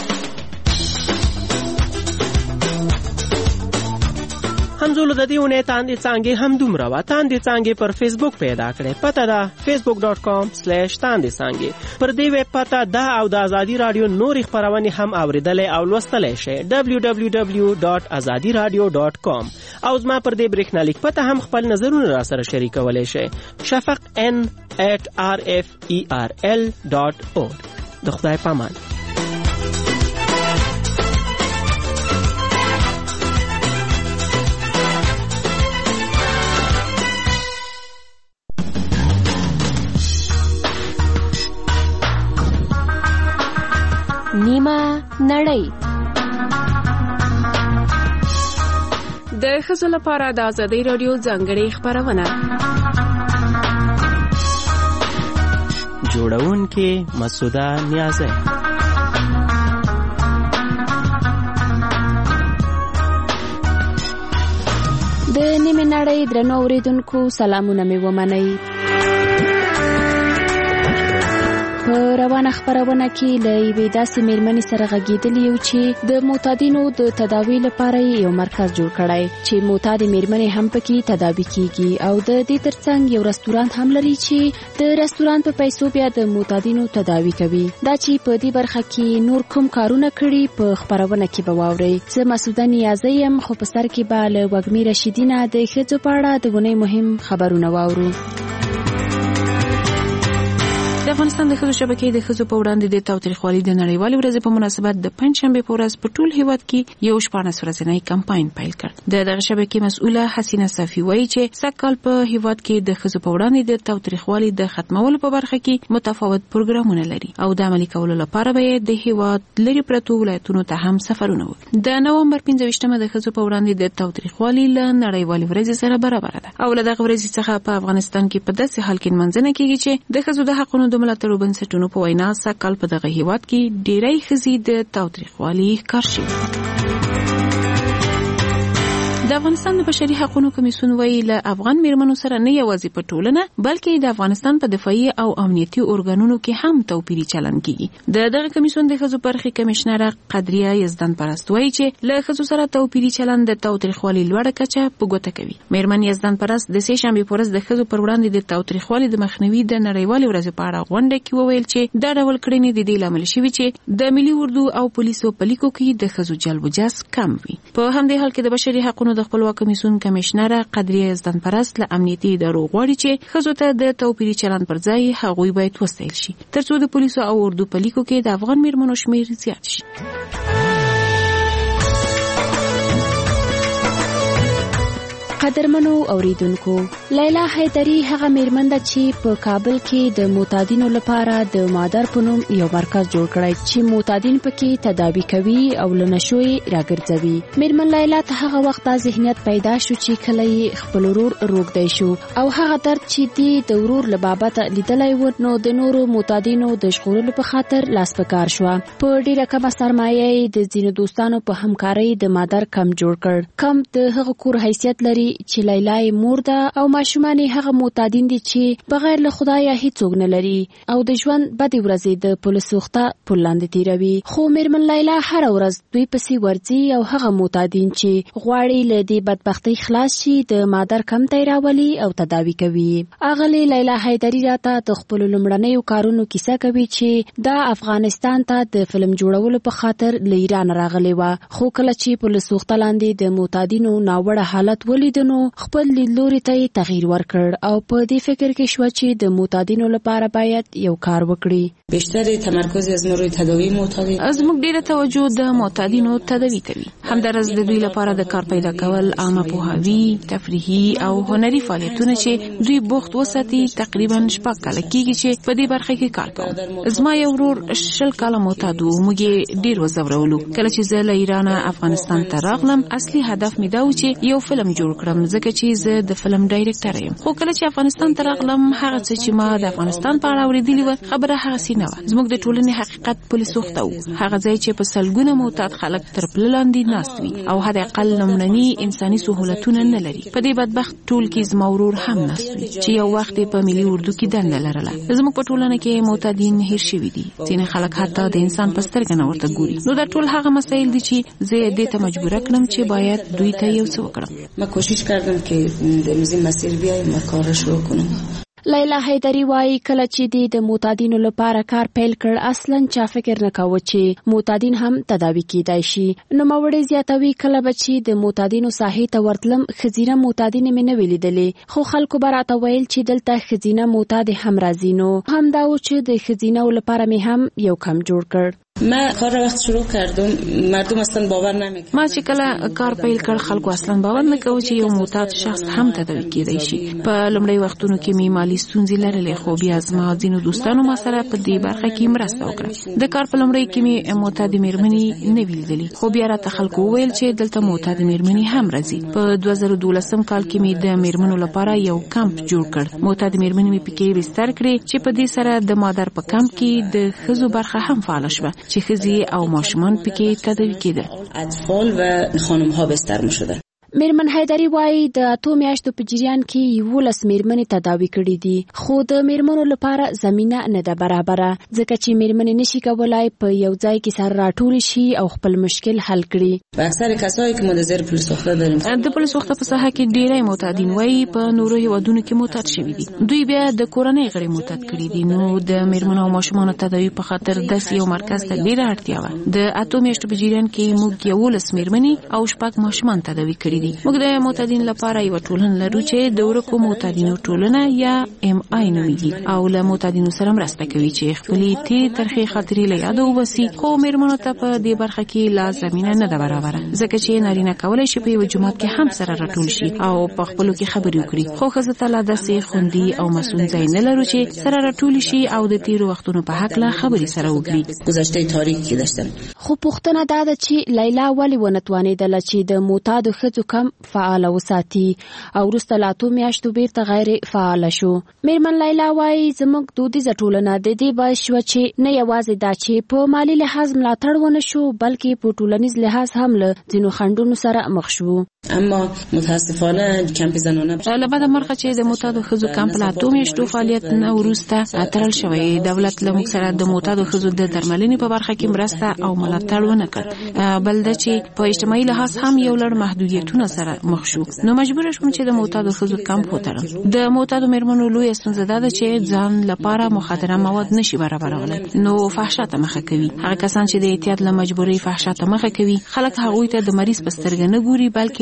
همزولو د دې ونې تاندې څانګې هم دومره وه. تاندې څانګې پر فیسبوک پیدا کړې. پته ده facebook.com/تاندې څانګې. پر دې ویب پته ده او د ازادي راډیو نورې خپرونې هم اوریدلی او لوستلی شئ www.azadiradio.com. او زما پر دې برېښنالیک پته هم خپل نظرونه را سره شریکولی شئ shafaqn@rferl.org. د خدای پامان. نیمه نړۍ. د ښځو لپاره د ازادي راډیو ځانګړې خپرونه. جوړونکې مسعوده نیازی. د نیمه نړۍ درنو اوریدونکو سلامونه مې ومنئ. په روانه خپرونه کې له یوې داسې میرمنې سره غږېدلي یو چې د معتادینو د تداوی لپاره یو مرکز جوړ کړی چې معتاد میرمنې هم پکې تداوی کیږي او د دې ترڅنګ یو رستورانت هم لري چې د رستورانت په پیسو بیا د معتادینو تداوی کوي. دا چې په دې برخه کې نور کوم کارونه کړي په خپرونه کې به واورئ. زه مسعوده نیازی یم، خو په سر کې به له وږمې رشیدینه د ښځو په اړه د ونې مهم خبرونه واورو. د افغانستان د ښځو شبکې د ښځو په وړاندې د تاوتریخوالي د نړیوالې ورځې په مناسبت د پنځشنبې په ورځ په ټول هیواد کې یو 14 ورځنی کمپاین پیل کړ. دغه شبکې مسؤله حسینه صافي وایي چې سږکال په هیواد کې د ښځو په وړاندې د تاوتریخوالي د ختمولو په برخه کې متفاوت پروګرامونه لري او د عملي کولو لپاره به د هیواد لري پرتو ولایتونو ته هم سفرونه وکړي. د نومبر 15مه د ښځو په وړاندې د تاوتریخوالي له نړیوالې ورځې سره برابر ده او له دغه ورځې څخه په افغانستان کې په داسې حال کې منځنه کېږي چې د ښځو د حقونو د ملاتړو بنسټونو په وینا سږکال په دغه هیواد کې ډېری ښځې د تاوتریخوالي ښکار شوي. د افغانستان د بشري حقوقو کمیسیون وایي له افغان میرمنو سره نه یوازې په ټولنه بلکې د افغانستان په دفاعي او امنیتي ارګانونو کې هم توپیري چلند کیږي. دغه کمیسیون د ښځو برخې کمشنره قدریه یزدان پرست وایي چې له ښځو سره توپیري چلند د تاوتریخوالي لوړه کچه په ګوته کوي. میرمن یزدان پرست د سه شنبې په ورځ د ښځو پر وړاندې د تاوتریخوالي د مخنیوي د نړیوالې ورځې په اړه غونډه کې وویل چې دا ډول کړنې د دې لامل شوي چې د ملي اردو او پولیسو په لیکو کې د ښځو جلب و جذب کم وي. په همدې حال کې د بشري حقوقو د خپلواک کمیسیون کمشنر قدریه زدنپرست له امنیتي ادارو غواړي چې ښځو ته د توپیري چلند پر ځای هغوی باید وستایل شي ترڅو د پولیسو او اردو په لیکو کې د افغان میرمنو شمیر زیات شي. قدرمنو اوریدونکو، لیلا حیدری هغه میرمن ده چې په کابل کې د معتادینو لپاره د مادر په نوم یو مرکز جوړ کړی چې معتادین پکې تداوی کوي او له نشو یې راګرځوي. میرمن لیلا ته هغه وخت دا ذهنیت پیدا شو چې کله یې خپل ورور روږدی شو او هغه درد چې دی د ورور له بابته لیدلی و نو د نورو معتادینو د ژغورلو په خاطر لاس په کار شوه. په ډېره کمه سرمایه یې د ځینو دوستانو په همکارۍ د مادر کم جوړ کړ. کم د هغه کور حیثیت لري چې لیلا یې مور ده او ماشومان یې هغه معتادین دي چې بغیر له خدایه هیڅوک نه لري او د ژوند بدې ورځې د پولیس سوخته پل لاندې تیروي. خو میرمن لیلا هره ورځ دوی پسې ورځي او هغه معتادین چې غواړي له دې بدبختۍ خلاص شي د مادر کم ته راولي او تداوی کوي. اغلې لیلا حیدری راته د خپل لومړنیو کارونو کیسه کوي چې دا افغانستان ته د فلم جوړولو په خاطر له ایران راغلی و، خو کله چې پولیس سوخته لاندې د معتادینو ناوړه حالت ولید نو خپل لیدلوري ته تغییر ورکړ او په دې فکر کې شو چې د معتادینو لپاره باید یو کار وکړي. بیشتر تمرکز از ما روی تداوی معتادین زموږ ډیره توجه د معتادینو تداوی ته وي. همدارس د دوی لپاره د کار پیدا کول، عامه پوهاوی، تفریحي او هنري فعالیتونه چې دوی بوخت وساتي. تقریبا 6 کاله کېږي چې په دې برخه کې کار کوم. زما یو ورور 10 کاله معتاد و، موږ ډیر وزورولو. کله چې زه له ایران افغانستان ته راغلم اصلي هدف مې دا و چې یو فلم جوړ کړم ځکه چې زه د فلم ډایرکټر یم. خو کله چې افغانستان ته راغلم هغه څه چې ما د افغانستان په اړه اوریدلی و خبره هغه سي نه و. زموږ د ټولنې حقیقت پولیس وخته و، هغه ځای چې په سلګونه معتاد خلک تر پل لاندې ناست وي او حد اقل لومړني انساني سهولتونه نه لري. په دې بدبخت ټول کې زما ورور هم ناست وي چې یو وخت په ملي اردو کې دنده لرله. زموږ په ټولنه کې معتادین هیر شوي دي، ځینې خلک حتی د انسان په سترګه نه ورته ګوري. نو دا ټول هغه مسایل دي چې زه دې ته مجبوره کړم چې باید دوی ته یو څه وکړم. ما کوشش کردم که در این مسیر بیایم و کار شروع کنم. لیلا حیدری وایي کله چې د معتادینو لپاره کار پیل کړ اصلا چا فکر نه کاوه چې معتادین هم تداوی کیدای شي. نوموړی زیاتوي کله به چې د معتادینو ساحې ته ورتلم ښځینه معتادینې مې نه وې لیدلې، خو خلکو به راته ویل چې دلته ښځینه معتاد هم راځي. نو همدا و چې د ښځینه‌و لپاره مې هم یو کم جوړ کړ. ما کار وقت شروع کردم مردم اصلا باور نمیکنن. ما چې کله کار پیل کړ خلکو اصلا باور نه کوي چې یو معتاد شخص هم تداوی کیدای شي. په لومړی وختونو کې مې مالی ستونزې لرلې، خو بیا زما ځینو دوستانو ما سره په دې برخه کې مرسته وکړه. د کار په لومړی کې مې معتاد میرمنې نه ولیدلې، خو بیا راته خلکو وویل چې دلته معتاد میرمنې هم راځي. په 2012 کال کې مې د میرمنو لپاره یو کمپ جوړ کړ. معتاد میرمنې مې پکې بستر کړې چې په دې سره د مادر په کمپ کې د ښځو برخه هم فعال شوه چې ښځې او ماشومان پکې تداوی کېدل. اطفال و خانم ها بستر می‌شدن. میرمن حیدری وایي د 8 میاشتو په جریان کې 11 میرمنې تداوی کړي دي، خو د میرمنو لپاره زمینه نه ده برابره ځکه چې میرمنې نشي کولای په یو ځای کې سره راټول شي او خپل مشکل حل کړي. اکثر کسایی که ما در پلیس سوخته داریم د پلیس سوخته په ساحه کې ډیری معتادین وایي په نورو هیوادونو کې معتاد شوي دي. دوی بیا د کورنۍ غړي معتاد کړي دي. نو د میرمنو او ماشومانو تداوی په خاطر داسې یو مرکز ته ډیره اړتیا و. د 8 میاشتو په جریان کې موږ 11 میرمنې او 6 ماشومان تداوی کړي دي. موږ د معتادین لپاره یو ټولنه لرو چې د ورکو معتادینو ټولنه یا MI نومیږي او له معتادینو سره مرسته کوي چې خپلې تېرې ترخې خاطرې له یاده وباسي. خو میرمنو ته په دې برخه کې لا زمینه نه ده برابره ځکه چې نارینه کولی شي په یو جومات کې هم سره راټول شي او په خپلو کې خبرې وکړي، خو ښځو ته لا داسې خوندي او مسؤل ځای نه لرو چې سره راټول شي او د تېرو وختونو په هکله خبرې سره وکړي. گذشته تاریخی داشتن. خو پوښتنه دا ده چې لیلا ولې ونه توانېدله چې د معتادو ښځو کم فعال وساتي او وروسته له 8 میاشتو بیرته غیر فعال شو. میرمن لیلا وایي زموږ دودیزه ټولنه د دې باعث شوه چې نه یوازې دا چې په مالی لحاظ ملاتړ ونه شو بلکې په ټولنیز لحاظ هم له ځینو خنډونو سره مخ شو. اما متاسفانه کمپ زنانه له بده مرغه چې د معتادو ښځو کمپ له 8 میاشتو فعالیت نه وروسته تړل شوی. دولت له موږ سره د معتادو ښځو د درملنې په برخه کې مرسته او ملاتړ ونه کړ، بل دا چې په اجتماعي لحاظ هم یو لړ محدودیتونه سره مخ شو. نو مجبور شوم چې د معتادو ښځو کمپ وتړم. د معتادو میرمنو لوی ستونزه دا ده چې ځان لپاره مخدره مواد نشي برابرولای، نو فحشا ته مخه کوي. هغه کسان چې د احتیاط له مجبورۍ فحشا ته مخه کوي خلک هغوی ته د مریض په سترګه نه ګوري بلکې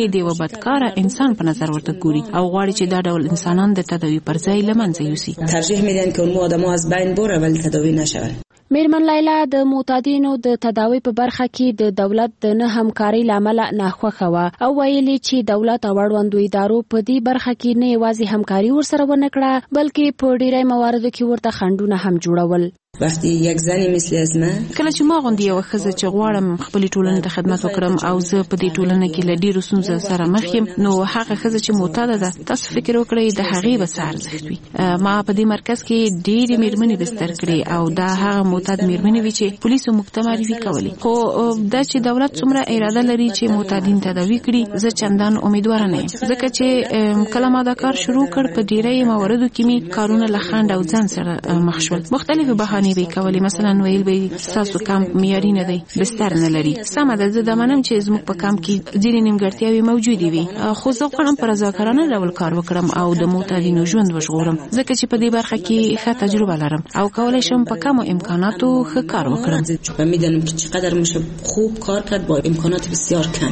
بلکې د یو بدکاره انسان په نظر ورته ګوري او غواړي چې دا ډول انسانان د تداوی پر ځای له منځه یوسي. ترجیح میدن که اون آدم‌ها از بین بره ولی تداوی نشون. میرمن لیلا د معتادینو د تداوی په برخه کې د دولت د نه همکارۍ لامل ناخوښه وه او ویلي چې دولت او اړوندو ادارو په دې برخه کې نه یوازې همکاري ورسره ونه کړه بلکې په ډیری مواردو کې ورته خنډونه هم جوړول. وقتی یک زنی مثل از من کله چې ما غوندې یو ښځه چې غواړم خپلې ټولنې ته خدمت وکړم او زه په دې ټولنه کې له ډېرو ستونزو سره مخ یم نو هغه ښځه چې معتاده ده تاسو فکر وکړئ د هغې به څه ارزښت وي. ما په دې مرکز کې ډېرې مېرمنې بستر کړې او دا هغه معتاد مېرمنې وي چې پولیسو موږ ته معرفي کولې خو دا چې دولت څومره اراده لري چې معتادین تداوي کړي زه چندان امیدواره نه یم ځکه چې کله ما دا کار شروع کړ په ډېری مواردو کې مې کارونه له خنډ او ځنډ سره مخ شول. مختلفې بهانې به کولې مثلا ویل به تاسو کمپ معیاري نه دی بستر نه لري. سمه ده زه دا منم چې زموږ په کمپ کې ځینې نیمګړتیاوې موجودې وي خو زه غواړم په رضاکارانه ډول کار وکړم او د معتادینو ژوند وژغورم ځکه چې په دې برخه کې ښه تجربه لرم او کولی شم په کمو امکاناتو ښه کار وکړم. میدانم که چقدر میشه خوب کار کرد با امکانات بسیار کم.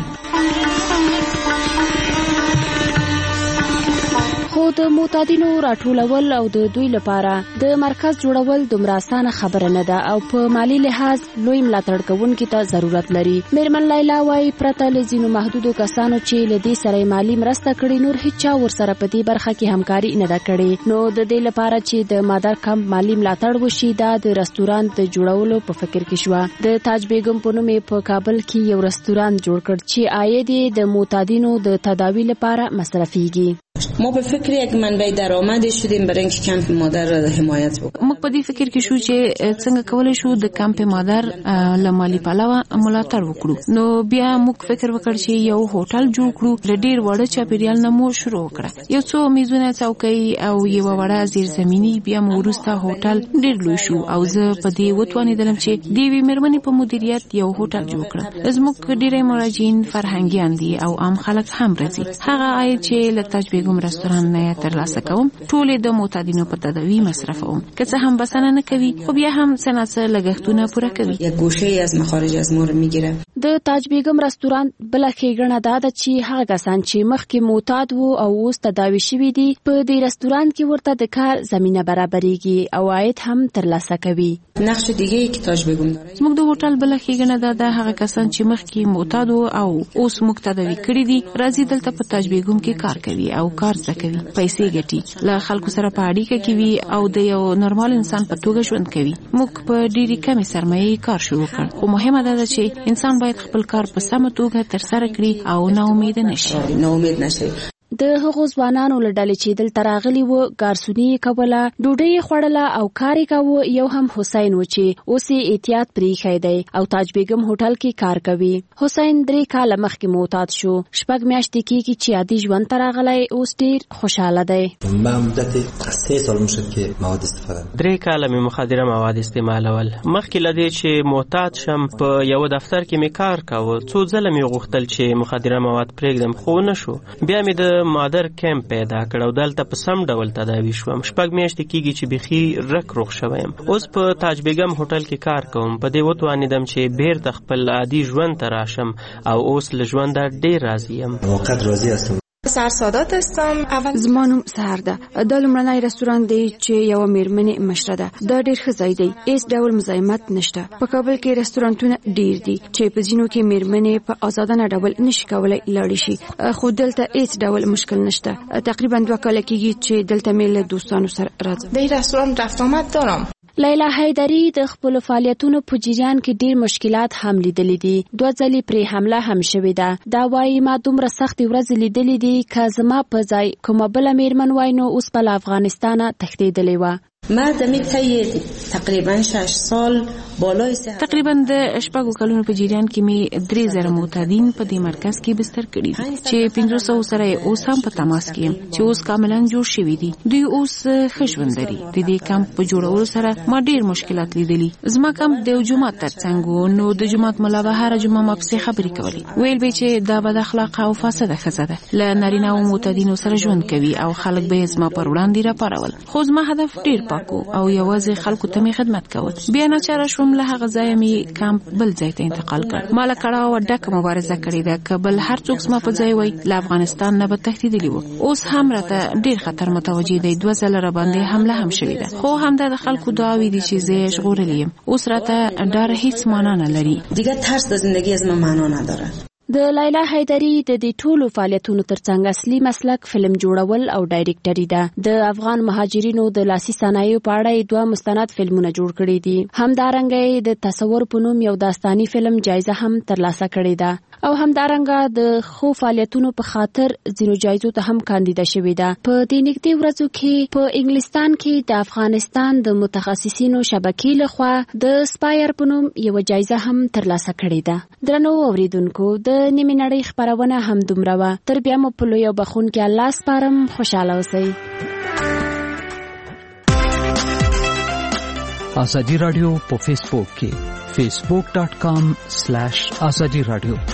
خو د معتادینو راټولول او د دوی لپاره د مرکز جوړول دومره اسانه خبره نه ده او په مالی لحاظ لوی ملاتړ کوونکي ته ضرورت لري. میرمن لیلا وايي پرته له ځینو محدودو کسانو چې له دې سره مالی مرسته کړي نور هیڅ چا ورسره په دې برخه کې همکاري نه ده کړې. نو د دې لپاره چې د مادر کمپ مالی ملاتړ وشي دا د رستورانت د جوړولو په فکر کې شوه. د تاج بیگم په نوم په کابل کې یو رستورانت جوړ کړ چې عاید یې د معتادینو د تداوی لپاره مصرفيږي. ما به فکر یک منبع درآمد شدیم برای اینکه کمپ مادر را حمایت وکړو. موږ په دې فکر کې شو چې څنګه کولای شو د کمپ مادر له مالی پلوه ملاتړ وکړو. نو بیا موږ فکر وکړ چې یو هوټل جوړ کړو له ډیر وړه چاپیریال نه مو شروع وکړه. یو څو میزونه څوکۍ او یو وړه زیرزمینی بیا مو وروسته هوټل ډیر لوی شو او زه په دې وتوانیدم چې د یوې مېرمنې په مدیریت یو هوټل جوړ کړم. زموږ ډیری مراجعین فرهنګیان دي او عام خلک هم راځي. هغه عاید چې له تاج بیگم رستوران نه ترلاسه کوم ټول د معتادینو په تداوی مصرفوم که څه هم بسنه نه کوي خو بیا هم څه لګښتونه پوره کوي. یک گوشه از مخارج از ما رو میگیره. د تاج بیگم رستوران بل ښېګڼه دا ده چې هغه کسان چې مخکې معتاد وو او اوس تداوی شوي دي په دې رستوران کې ورته د کار زمینه برابرېږي او عاید هم ترلاسه کوي. نقش دیگه که تاج بیگم داره زموږ د هوټل بل ښېګڼه دا ده هغه کسان چې مخکې معتاد وو او اوس موږ تداوی کړي دي راځي دلته په تاج بیگم کې کار کوي او کار زده کوي پیسې ګټي له خلکو سره په اړیکه کې وي او د یو نورمال انسان په توګه ژوند کوي. موږ په ډېرې کمې سرمایې کار شروع کړ خو مهمه ده چې انسان باید خپل کار په سمه توګه ترسره کړي او نا امید نشي. د هغو ځوانانو له ډلې چې دلته راغلي وو ګارسوني کوله ډوډۍ خوړله او کار یې کاوه. یو هم حسین و چې اوس یې احتیاط پرېښی دی او تاج بیگم هوټل کې کار کوي. حسین 3 کاله مخکې معتاد شو. 6 میاشتې کېږي چې عادي ژوند ته راغلی اوس ډېر خوشحاله دی. من مدت 3 سال میشد که مواد استفاده 3 کاله مې مخدره مواد استعمالول. مخکې له دې چې معتاد شم په یو دفتر کې مې کار کاوه. څو ځله مې غوښتل چې مخدره مواد پرېږدم خو نه شو. بیا مې د مادر کمپ پیدا کړ او دلته په سم ډول تداوی شوم. 6 میاشتې کېږي چې بخي رک روغ شوم. اوس په تاج بیگم هوټل کې کار کوم. په دې وتوانیدم چې بیرته خپل عادي ژوند ته راشم او اوس له ژونده ډېر راضي یم. واقعا راضي هستم. سرسادات هستم. زما نوم سهر ده. دا لومړنی رستوران دی چې یو میرمنې مشره ده. دا ډېر ښه ځای دی. هیڅ ډول مزاحمت نشته. په کابل کې رستورانتونه ډېر دي چې په ځینو کې میرمنې په آزادانه ډول نشي کولای لاړې شي خو دلته هیڅ ډول مشکل نشته. تقریبا 2 کاله کېږي چې دلته مې له دوستانو سره راځم. د رستوران رفت آمد دارم. لیلا حیدری د خپل فعالیتونو په جریان کې ډیر مشکلات هم لیدلې دي. 2 ځلې پرې حمله هم شوې ده. دا وايي ما دومره سخت ورځې لیدلې دي که زما په ځای کومه بله میرمن وای نو اوس په افغانستان تښتېدلې وه. ما دمی طی تقریبا 6 سال بالای تقریبا د 6 کلونو په جریان کې می 3000 معتادین په دې مرکز کې بستر کړي دي چې 500 سره اوس هم په تماس کې چې اوس کاملا جوړ شوی دي. دوی اوس ښه ژوند لري. د دې کمپ په جوړولو سره ما ډیر مشکلات لیدلي. زما کمپ د جمعه ترڅنګ نو د جمعه مولا به هر جمعه ما په خبرې کولې. ویل به چې دا بد اخلاق او فاسده ښځه ده. ل نارینه او معتادینو سره ژوند کوي او خلک به زما پر وړاندې را پارول. خو زما هدف ډیر پاکو او یوازې خلکو ته می خدمت کول. بیا نه چاره شوم له هغه ځای می کمپ بل ځای ته انتقال کړ. مال کړه او ډک مبارزه کړې ده کبل هر څوک ما په ځای وای له افغانستان نه به تهدیدلی وو. اوس هم راته ډیر خطر متوجي دی. 2 ځله را باندې حمله هم شوې ده. خو هم د خلکو دعاوی دي چې زه ژغورلی یم. اوس راته ډار هیڅ معنا نه لري. دیگه ترس د زندگی از من معنا نداره. د لیلا حیدری د دې ټولو فعالیتونو ترڅنګ اصلي مسلک فلم جوړول او ډایرکټري ده. د افغان مهاجرینو د لاسي صنایعو په اړه 2 مستند فلمونه جوړ کړي دي. همدارنګه د تصور په نوم یو داستاني فلم جایزه هم ترلاسه کړې ده او همدارنګه د خو فعالیتونو په خاطر ځینو جایزو ته هم کاندیدا شوې ده. په دې نږدې ورځو کې په انګلستان کې د افغانستان د متخصصینو شبکې لخوا د سپایر په نوم یو جایزه هم ترلاسه کړې ده. درنو اوریدونکو د نیمه نړۍ خبرونه هم دومره وه. تر بیا مو په لوی بخون کې الله سپارم. خوشاله اوسئ. ازادي رادیو په فیسبوک کې facebook.com/azadi radio